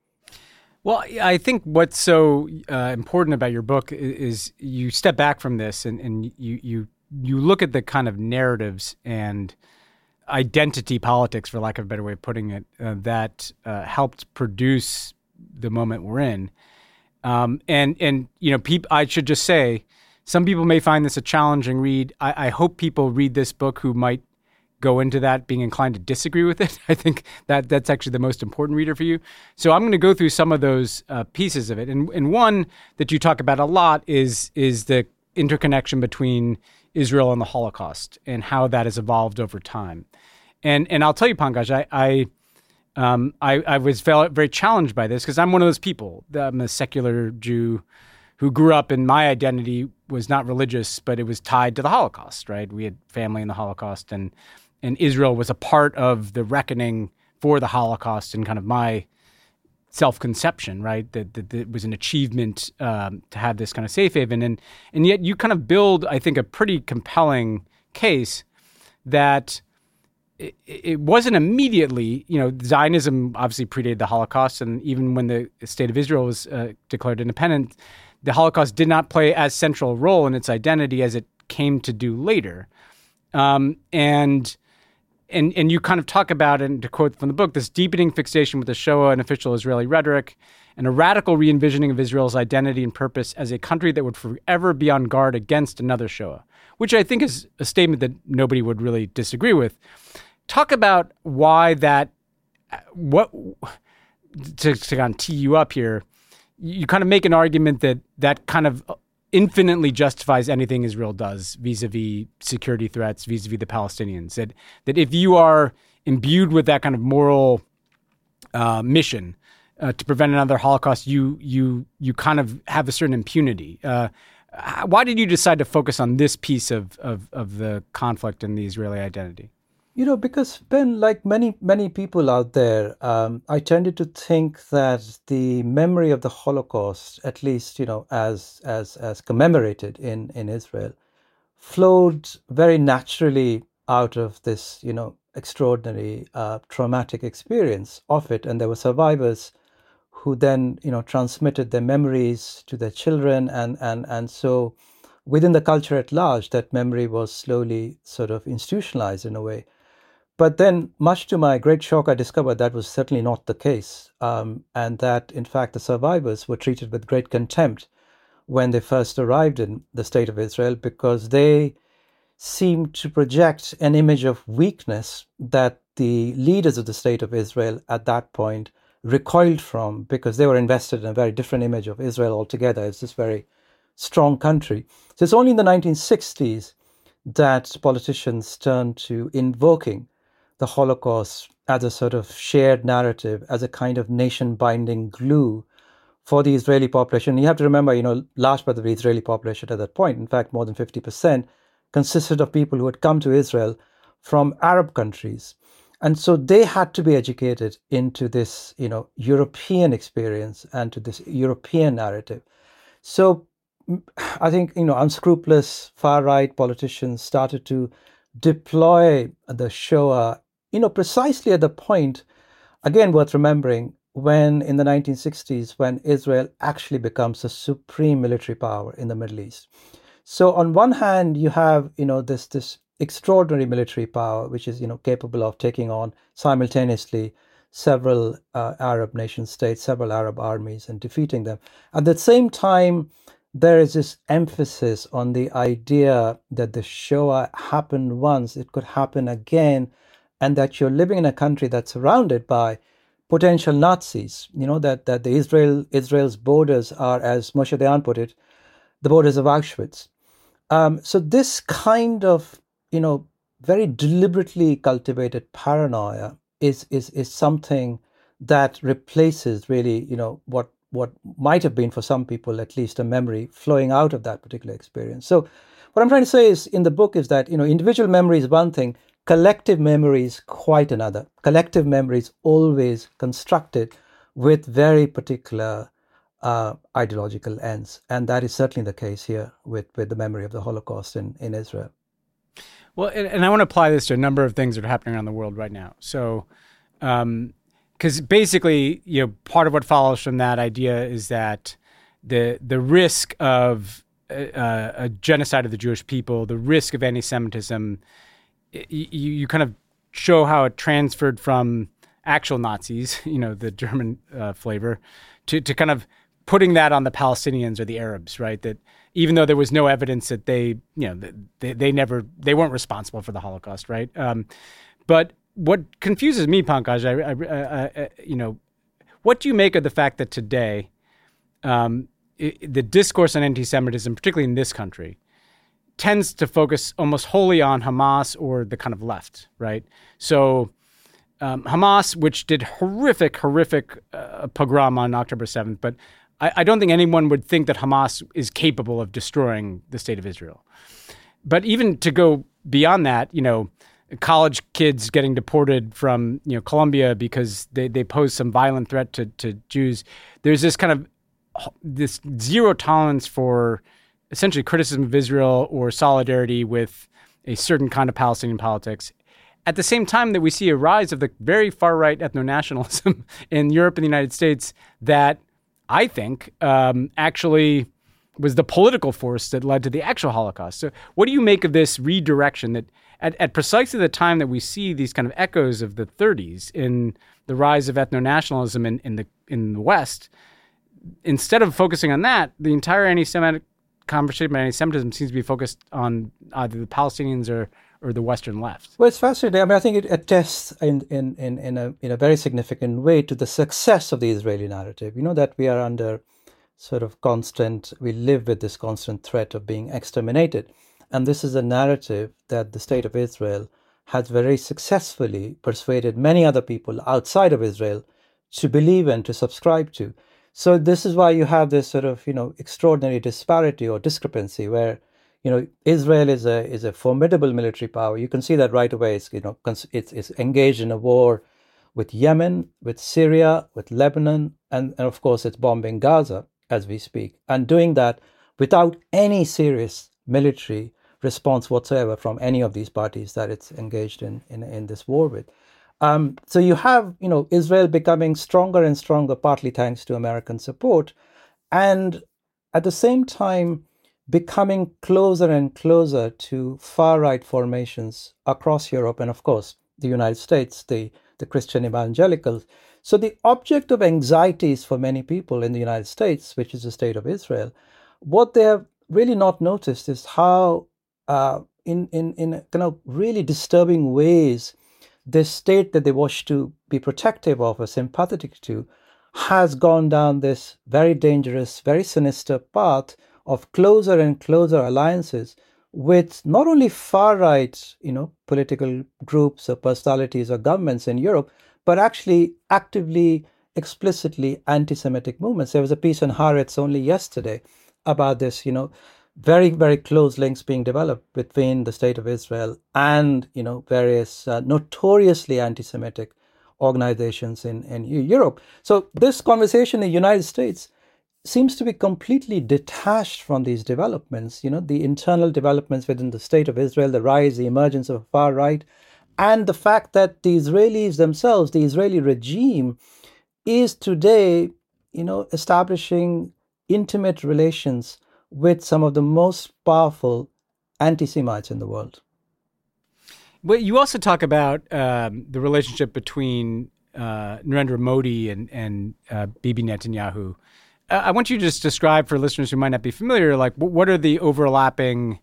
Well, I think what's so uh, important about your book is, is you step back from this and, and you you you look at the kind of narratives and identity politics, for lack of a better way of putting it, uh, that uh, helped produce the moment we're in. Um, and and you know, peop- I should just say, some people may find this a challenging read. I, I hope people read this book who might go into that being inclined to disagree with it. I think that that's actually the most important reader for you. So I'm going to go through some of those uh, pieces of it. And and one that you talk about a lot is is the interconnection between Israel and the Holocaust and how that has evolved over time. And and I'll tell you, Pankaj, I I um, I, I was felt very challenged by this because I'm one of those people. I'm a secular Jew who grew up, and my identity was not religious, but it was tied to the Holocaust, right? We had family in the Holocaust, and and Israel was a part of the reckoning for the Holocaust and kind of my self-conception, right? That, that, that it was an achievement um, to have this kind of safe haven. And and yet you kind of build, I think, a pretty compelling case that it, it wasn't immediately, you know, Zionism obviously predated the Holocaust, and even when the state of Israel was uh, declared independent, the Holocaust did not play as central a role in its identity as it came to do later. Um, and and and you kind of talk about, and to quote from the book, this deepening fixation with the Shoah and official Israeli rhetoric, and a radical re-envisioning of Israel's identity and purpose as a country that would forever be on guard against another Shoah, which I think is a statement that nobody would really disagree with. Talk about why that, what, to, to kind of tee you up here, you kind of make an argument that that kind of infinitely justifies anything Israel does vis-a-vis security threats, vis-a-vis the Palestinians. That that if you are imbued with that kind of moral uh, mission uh, to prevent another Holocaust, you you you kind of have a certain impunity. Uh, why did you decide to focus on this piece of, of, of the conflict and the Israeli identity? You know, because Ben, like many, many people out there, um, I tended to think that the memory of the Holocaust, at least, you know, as as as commemorated in, in Israel, flowed very naturally out of this, you know, extraordinary uh, traumatic experience of it. And there were survivors who then, you know, transmitted their memories to their children. And, and, and so within the culture at large, that memory was slowly sort of institutionalized in a way. But then, much to my great shock, I discovered that was certainly not the case, um, and that, in fact, the survivors were treated with great contempt when they first arrived in the state of Israel, because they seemed to project an image of weakness that the leaders of the state of Israel at that point recoiled from, because they were invested in a very different image of Israel altogether. It's this very strong country. So it's only in the nineteen sixties that politicians turned to invoking the Holocaust as a sort of shared narrative, as a kind of nation-binding glue for the Israeli population. You have to remember, you know, large part of the Israeli population at that point, in fact, more than fifty percent, consisted of people who had come to Israel from Arab countries. And so they had to be educated into this, you know, European experience and to this European narrative. So I think, you know, unscrupulous far-right politicians started to deploy the Shoah, you know, precisely at the point, again, worth remembering, when in the nineteen sixties, when Israel actually becomes a supreme military power in the Middle East. So on one hand, you have, you know, this this extraordinary military power, which is, you know, capable of taking on simultaneously several uh, Arab nation states, several Arab armies, and defeating them. At the same time, there is this emphasis on the idea that the Shoah happened once, it could happen again, and that you're living in a country that's surrounded by potential Nazis. You know, that, that the Israel Israel's borders are, as Moshe Dayan put it, the borders of Auschwitz. Um, so this kind of, you know, very deliberately cultivated paranoia is is is something that replaces really, you know, what what might have been for some people at least a memory flowing out of that particular experience. So what I'm trying to say is in the book is that, you know, individual memory is one thing, collective memory is quite another. Collective memory is always constructed with very particular uh, ideological ends. And that is certainly the case here with, with the memory of the Holocaust in, in Israel. Well, and, and I want to apply this to a number of things that are happening around the world right now. So, um, because basically, you know, part of what follows from that idea is that the the risk of uh, a genocide of the Jewish people, the risk of anti-Semitism, you, you kind of show how it transferred from actual Nazis, you know, the German uh, flavor, to, to kind of putting that on the Palestinians or the Arabs, right? That even though there was no evidence that they, you know, they, they never, they weren't responsible for the Holocaust, right? Um, but what confuses me, Pankaj, I, I, I, you know, what do you make of the fact that today um, it, the discourse on anti-Semitism, particularly in this country, tends to focus almost wholly on Hamas or the kind of left, right? So um, Hamas, which did horrific, horrific uh, pogrom on October seventh, but I, I don't think anyone would think that Hamas is capable of destroying the state of Israel. But even to go beyond that, you know, college kids getting deported from, you know, Colombia because they, they pose some violent threat to, to Jews. There's this kind of this zero tolerance for essentially criticism of Israel or solidarity with a certain kind of Palestinian politics. At the same time that we see a rise of the very far-right ethno-nationalism in Europe and the United States that I think um, actually was the political force that led to the actual Holocaust. So what do you make of this redirection that at, at precisely the time that we see these kind of echoes of the thirties in the rise of ethno-nationalism in, in the in the West, instead of focusing on that, the entire anti-Semitic conversation about anti-Semitism seems to be focused on either the Palestinians or or the Western left? Well, it's fascinating. I mean, I think it attests in, in, in, in, a, in a very significant way to the success of the Israeli narrative. You know, that we are under sort of constant, we live with this constant threat of being exterminated. And this is a narrative that the state of Israel has very successfully persuaded many other people outside of Israel to believe and to subscribe to. So this is why you have this sort of, you know, extraordinary disparity or discrepancy where, you know, Israel is a is a formidable military power. You can see that right away. It's, you know, it's, it's engaged in a war with Yemen, with Syria, with Lebanon, and, and of course it's bombing Gaza as we speak, and doing that without any serious military response whatsoever from any of these parties that it's engaged in in, in this war with. Um, so you have, you know, Israel becoming stronger and stronger, partly thanks to American support, and at the same time becoming closer and closer to far-right formations across Europe and, of course, the United States, the, the Christian evangelicals. So the object of anxieties for many people in the United States, which is the state of Israel, what they have really not noticed is how, uh, in, in, in kind of really disturbing ways, this state that they wish to be protective of or sympathetic to has gone down this very dangerous, very sinister path of closer and closer alliances with not only far-right, you know, political groups or personalities or governments in Europe, but actually actively, explicitly anti-Semitic movements. There was a piece on Haaretz only yesterday about this, you know, very, very close links being developed between the state of Israel and, you know, various uh, notoriously anti-Semitic organizations in, in Europe. So this conversation in the United States seems to be completely detached from these developments, you know, the internal developments within the state of Israel, the rise, the emergence of far right, and the fact that the Israelis themselves, the Israeli regime, is today, you know, establishing intimate relations with some of the most powerful anti-Semites in the world. Well, you also talk about um, the relationship between uh, Narendra Modi and, and uh, Bibi Netanyahu. Uh, I want you to just describe for listeners who might not be familiar, like what are the overlapping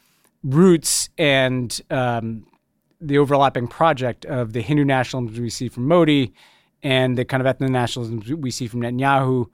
roots and um, the overlapping project of the Hindu nationalism we see from Modi and the kind of ethno-nationalism we see from Netanyahu.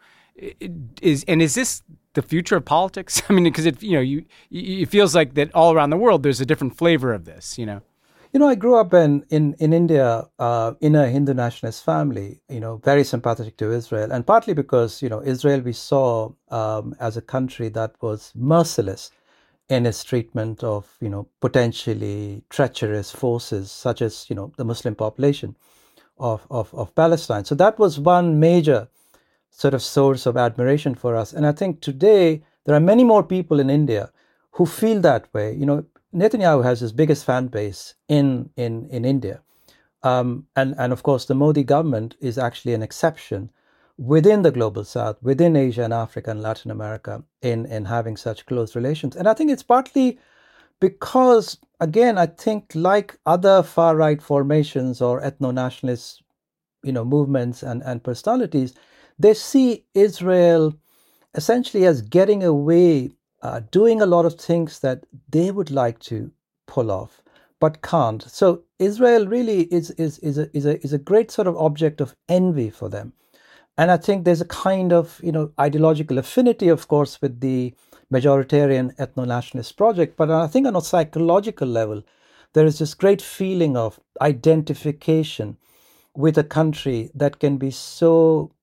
Is and is this the future of politics? I mean, because it you know you it feels like that all around the world there's a different flavor of this. You know, you know, I grew up in in in India uh, in a Hindu nationalist family. You know, very sympathetic to Israel, and partly because you know Israel we saw um, as a country that was merciless in its treatment of you know potentially treacherous forces such as you know the Muslim population of of, of Palestine. So that was one major sort of source of admiration for us. And I think today there are many more people in India who feel that way. You know, Netanyahu has his biggest fan base in in in India, um, and and of course the Modi government is actually an exception within the global South, within Asia and Africa and Latin America, in in having such close relations. And I think it's partly because, again, I think like other far right formations or ethno-nationalist, you know, movements and and personalities, they see Israel essentially as getting away, uh, doing a lot of things that they would like to pull off, but can't. So Israel really is is is a is a is a great sort of object of envy for them, and I think there's a kind of you know ideological affinity, of course, with the majoritarian ethno-nationalist project, but I think on a psychological level, there is this great feeling of identification with a country that can be so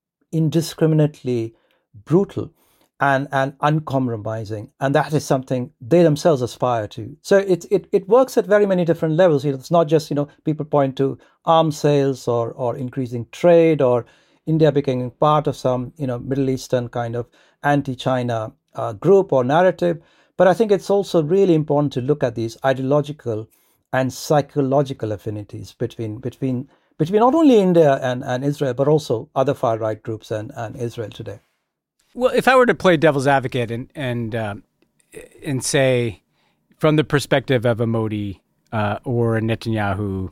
indiscriminately brutal and, and uncompromising. And that is something they themselves aspire to. So it, it, it works at very many different levels. You know, it's not just, you know, people point to arms sales or, or increasing trade or India becoming part of some, you know, Middle Eastern kind of anti-China uh, group or narrative. But I think it's also really important to look at these ideological and psychological affinities between between between not only India and, and Israel, but also other far-right groups and, and Israel today. Well, if I were to play devil's advocate and and um, and say, from the perspective of a Modi uh, or a Netanyahu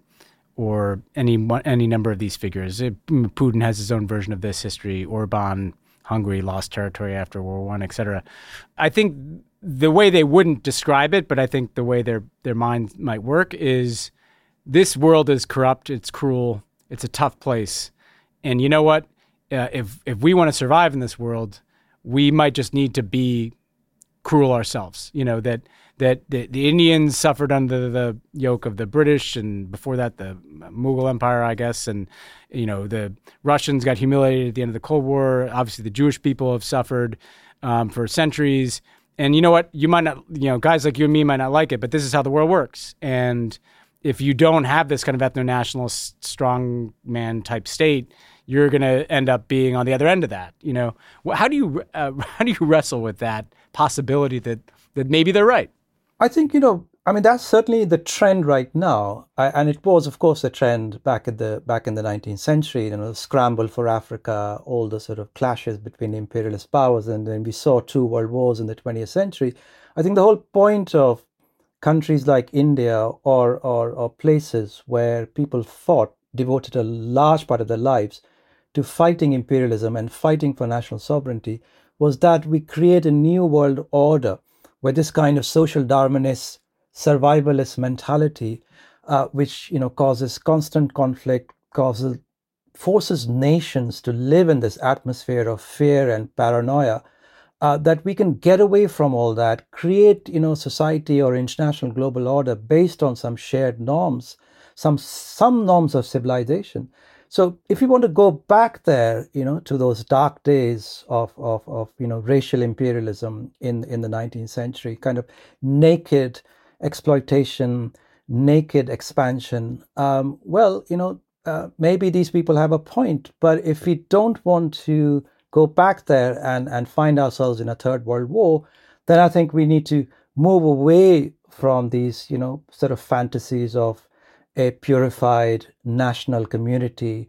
or any any number of these figures, it, Putin has his own version of this history. Orban, Hungary lost territory after World War One, et cetera. I think the way they wouldn't describe it, but I think the way their their minds might work is, this world is corrupt, it's cruel, it's a tough place. And you know what? Uh, if if we want to survive in this world, we might just need to be cruel ourselves. You know, that that the, the Indians suffered under the yoke of the British, and before that, the Mughal Empire, I guess. And, you know, the Russians got humiliated at the end of the Cold War. Obviously, the Jewish people have suffered um, for centuries. And you know what? You might not, you know, guys like you and me might not like it, but this is how the world works. And if you don't have this kind of ethno-nationalist strongman type state, you're going to end up being on the other end of that. You know, how do you uh, how do you wrestle with that possibility that that maybe they're right? I think, you know, I mean, that's certainly the trend right now, I, and it was, of course, a trend back at the back in the nineteenth century. You know, the scramble for Africa, all the sort of clashes between imperialist powers, and then we saw two world wars in the twentieth century. I think the whole point of countries like India or, or or places where people fought, devoted a large part of their lives to fighting imperialism and fighting for national sovereignty, was that we create a new world order where this kind of social Darwinist, survivalist mentality, uh, which you know causes constant conflict, causes forces nations to live in this atmosphere of fear and paranoia, uh, that we can get away from all that, create you know society or international global order based on some shared norms, some some norms of civilization. So if we want to go back there, you know, to those dark days of, of, of you know, racial imperialism in, in the nineteenth century, kind of naked exploitation, naked expansion, um, well, you know, uh, maybe these people have a point. But if we don't want to go back there and, and find ourselves in a third world war, then I think we need to move away from these, you know, sort of fantasies of a purified national community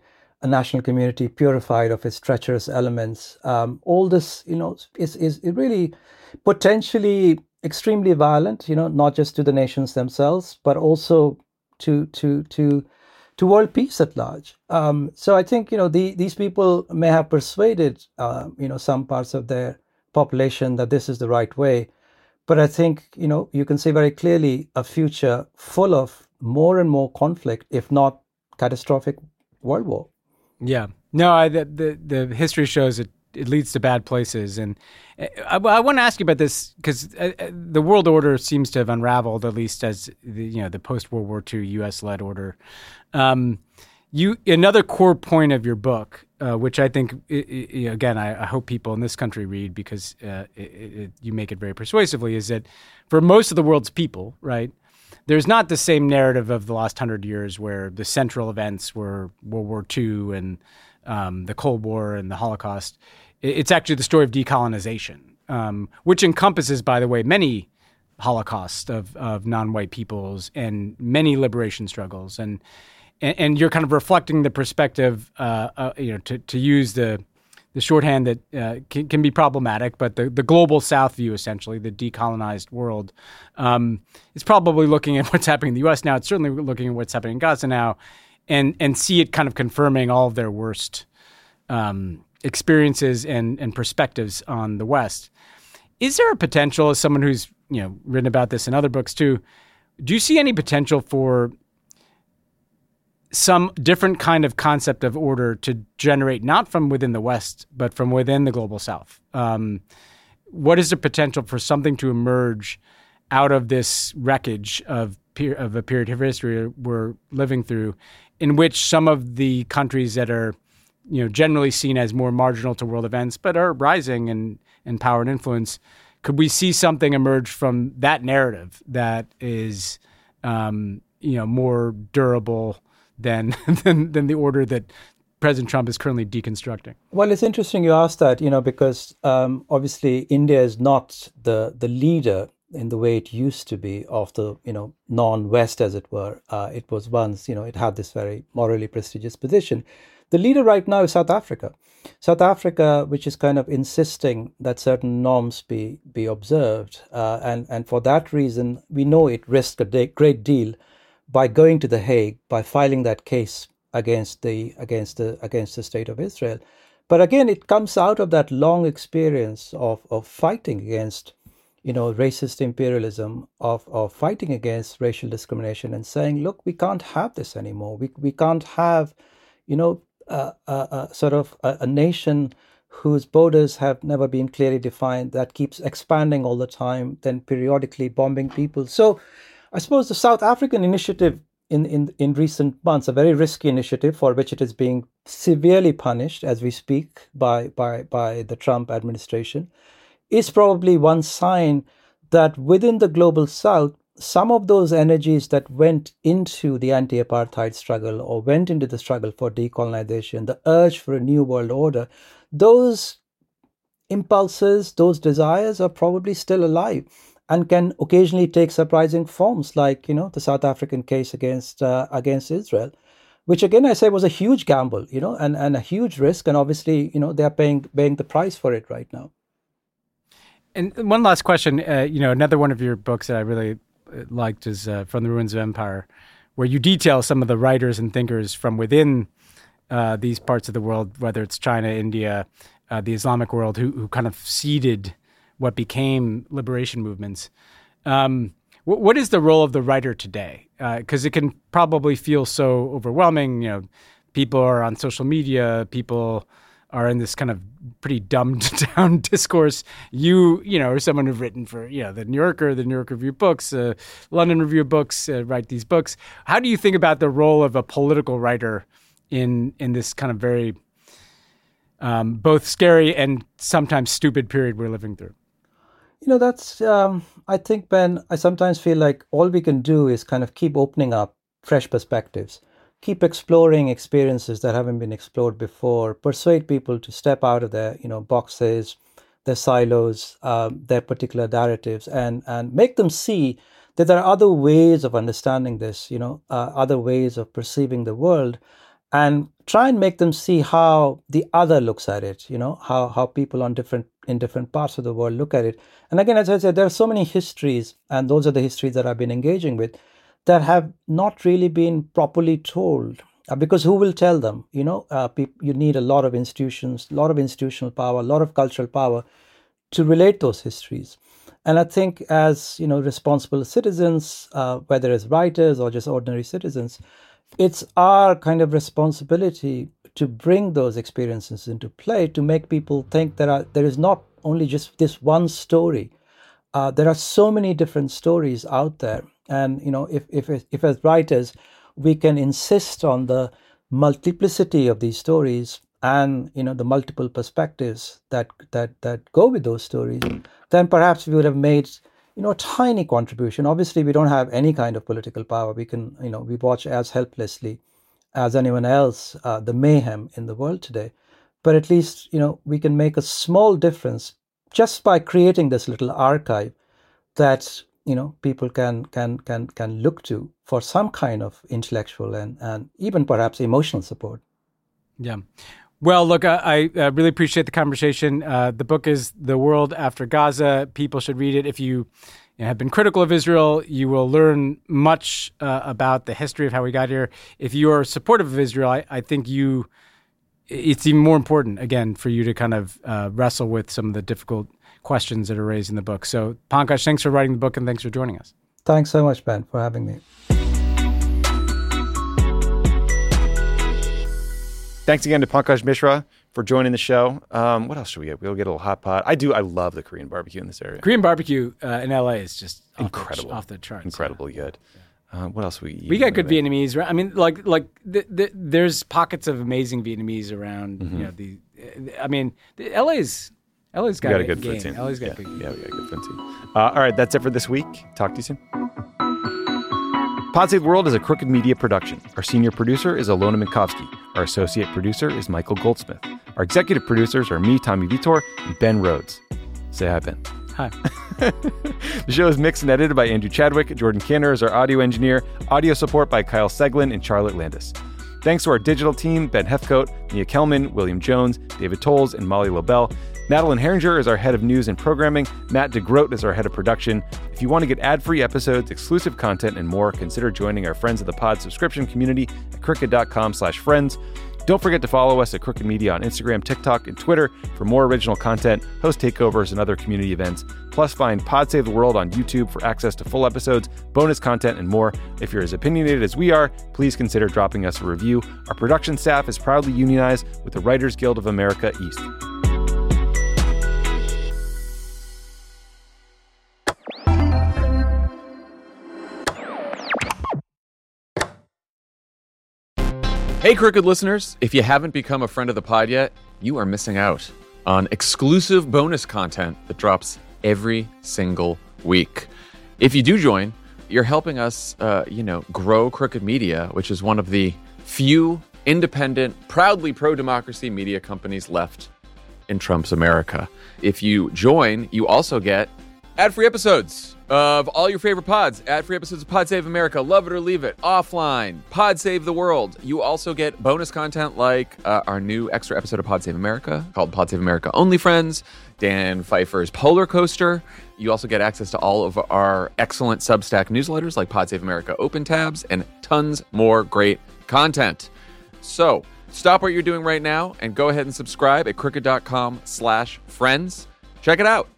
a national community purified of its treacherous elements. Um, all this, you know, is, is really potentially extremely violent, you know, not just to the nations themselves, but also to to to to world peace at large. Um, so I think, you know, the, these people may have persuaded, uh, you know, some parts of their population that this is the right way. But I think, you know, you can see very clearly a future full of more and more conflict, if not catastrophic world war. Yeah. No, I, the, the, the history shows it, it leads to bad places. And I, I want to ask you about this because the world order seems to have unraveled, at least as the, you know, the post-World War Two U S-led order. Um, you another core point of your book, uh, which I think, it, it, again, I, I hope people in this country read because uh, it, it, you make it very persuasively, is that for most of the world's people, right, there's not the same narrative of the last hundred years where the central events were World War Two and um, the Cold War and the Holocaust. It's actually the story of decolonization, um, which encompasses, by the way, many holocausts of, of non-white peoples and many liberation struggles. And and, and you're kind of reflecting the perspective, uh, uh, you know, to, to use the the shorthand that uh, can, can be problematic, but the, the global South view, essentially, the decolonized world, um, is probably looking at what's happening in the U S now. It's certainly looking at what's happening in Gaza now, and and see it kind of confirming all of their worst um, experiences and, and perspectives on the West. Is there a potential, as someone who's, you know, written about this in other books too, do you see any potential for some different kind of concept of order to generate not from within the West, but from within the global South? Um, what is the potential for something to emerge out of this wreckage of per- of a period of history we're living through, in which some of the countries that are, you know, generally seen as more marginal to world events, but are rising in, in power and influence, could we see something emerge from that narrative that is, um, you know, more durable than, than than the order that President Trump is currently deconstructing? Well, it's interesting you asked that, you know, because um, obviously India is not the the leader in the way it used to be of the, you know, non-West, as it were. Uh, it was once, you know, it had this very morally prestigious position. The leader right now is South Africa. South Africa, which is kind of insisting that certain norms be be observed. Uh, and, and for that reason, we know it risks a de- great deal by going to The Hague, by filing that case against the against the against the state of Israel. But again, it comes out of that long experience of, of fighting against, you know, racist imperialism, of, of fighting against racial discrimination and saying, look, we can't have this anymore. We we can't have, you know, uh, uh, uh, sort of a, a nation whose borders have never been clearly defined, that keeps expanding all the time, then periodically bombing people. So I suppose the South African initiative in, in, in recent months, a very risky initiative for which it is being severely punished as we speak by, by, by the Trump administration, is probably one sign that within the global South, some of those energies that went into the anti-apartheid struggle or went into the struggle for decolonization, the urge for a new world order, those impulses, those desires are probably still alive and can occasionally take surprising forms, like, you know, the South African case against uh, against Israel, which again I say was a huge gamble, you know, and, and a huge risk, and obviously, you know, they're paying paying the price for it right now. And one last question, uh, you know, another one of your books that I really liked is uh, From the Ruins of Empire, where you detail some of the writers and thinkers from within uh, these parts of the world, whether it's China, India, uh, the Islamic world, who who kind of seeded what became liberation movements. Um, what, what is the role of the writer today? Because uh, it can probably feel so overwhelming. You know, people are on social media, people are in this kind of pretty dumbed down discourse. You, you know, are someone who've written for, you know, the New Yorker, the New York Review of Books, uh, London Review of Books, uh, write these books. How do you think about the role of a political writer in in this kind of very um, both scary and sometimes stupid period we're living through? You know, that's, um, I think, Ben, I sometimes feel like all we can do is kind of keep opening up fresh perspectives, keep exploring experiences that haven't been explored before, persuade people to step out of their, you know, boxes, their silos, um, their particular narratives, and, and make them see that there are other ways of understanding this, you know, uh, other ways of perceiving the world, and try and make them see how the other looks at it, you know, how, how people on different in different parts of the world look at it. And again, as I said, there are so many histories, and those are the histories that I've been engaging with, that have not really been properly told. Uh, because who will tell them? You know, uh, pe- you need a lot of institutions, a lot of institutional power, a lot of cultural power to relate those histories. And I think as, you know, responsible citizens, uh, whether as writers or just ordinary citizens, it's our kind of responsibility to bring those experiences into play, to make people think that are, there is not only just this one story. Uh, there are so many different stories out there. And, you know, if, if, if as writers, we can insist on the multiplicity of these stories and, you know, the multiple perspectives that, that, that go with those stories, then perhaps we would have made, you know, a tiny contribution. Obviously, we don't have any kind of political power. We can, you know, we watch as helplessly as anyone else uh, the mayhem in the world today. But at least, you know, we can make a small difference just by creating this little archive that, you know, people can can can can look to for some kind of intellectual and, and even perhaps emotional support. Yeah. Well, look, I, I really appreciate the conversation. Uh, the book is The World After Gaza. People should read it. If you, you know, have been critical of Israel, you will learn much uh, about the history of how we got here. If you are supportive of Israel, I, I think you, it's even more important, again, for you to kind of uh, wrestle with some of the difficult questions that are raised in the book. So, Pankaj, thanks for writing the book and thanks for joining us. Thanks so much, Ben, for having me. Thanks again to Pankaj Mishra for joining the show. Um, what else should we get? We'll get a little hot pot. I do. I love the Korean barbecue in this area. Korean barbecue uh, in L A is just incredible, off the, off the charts. Incredibly yeah. good. Uh, what else we eat? We got good Vietnamese. I mean, like like the, the, there's pockets of amazing Vietnamese around. Mm-hmm. You know, the I mean, the L A's L A's got, got a good game. food scene. L A's got yeah. a good. Yeah, we got a good food scene. Uh, all right, that's it for this week. Talk to you soon. Pod Save the World is a Crooked Media production. Our senior producer is Alona Minkowski. Our associate producer is Michael Goldsmith. Our executive producers are me, Tommy Vitor, and Ben Rhodes. Say hi, Ben. Hi. The show is mixed and edited by Andrew Chadwick. Jordan Cantor is our audio engineer. Audio support by Kyle Seglin and Charlotte Landis. Thanks to our digital team, Ben Heathcote, Mia Kelman, William Jones, David Tolles, and Molly Lobel. Madeline Herringer is our head of news and programming. Matt DeGroat is our head of production. If you want to get ad-free episodes, exclusive content, and more, consider joining our Friends of the Pod subscription community at crooked.com slash friends. Don't forget to follow us at Crooked Media on Instagram, TikTok, and Twitter for more original content, host takeovers, and other community events. Plus, find Pod Save the World on YouTube for access to full episodes, bonus content, and more. If you're as opinionated as we are, please consider dropping us a review. Our production staff is proudly unionized with the Writers Guild of America East. Hey, Crooked listeners, if you haven't become a friend of the pod yet, you are missing out on exclusive bonus content that drops every single week. If you do join, you're helping us, uh, you know, grow Crooked Media, which is one of the few independent, proudly pro-democracy media companies left in Trump's America. If you join, you also get ad-free episodes of all your favorite pods, ad-free episodes of Pod Save America, Love It or Leave It, Offline, Pod Save the World. You also get bonus content like uh, our new extra episode of Pod Save America called Pod Save America Only Friends, Dan Pfeiffer's Polar Coaster. You also get access to all of our excellent Substack newsletters like Pod Save America Open Tabs and tons more great content. So stop what you're doing right now and go ahead and subscribe at crooked.com slash friends. Check it out.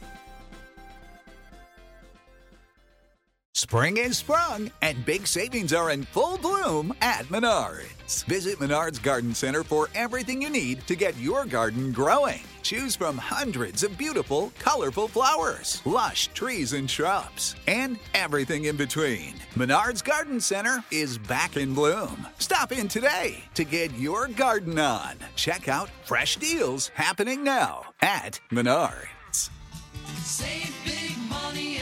Spring is sprung, and big savings are in full bloom at Menards. Visit Menards Garden Center for everything you need to get your garden growing. Choose from hundreds of beautiful, colorful flowers, lush trees and shrubs, and everything in between. Menards Garden Center is back in bloom. Stop in today to get your garden on. Check out fresh deals happening now at Menards. Save big money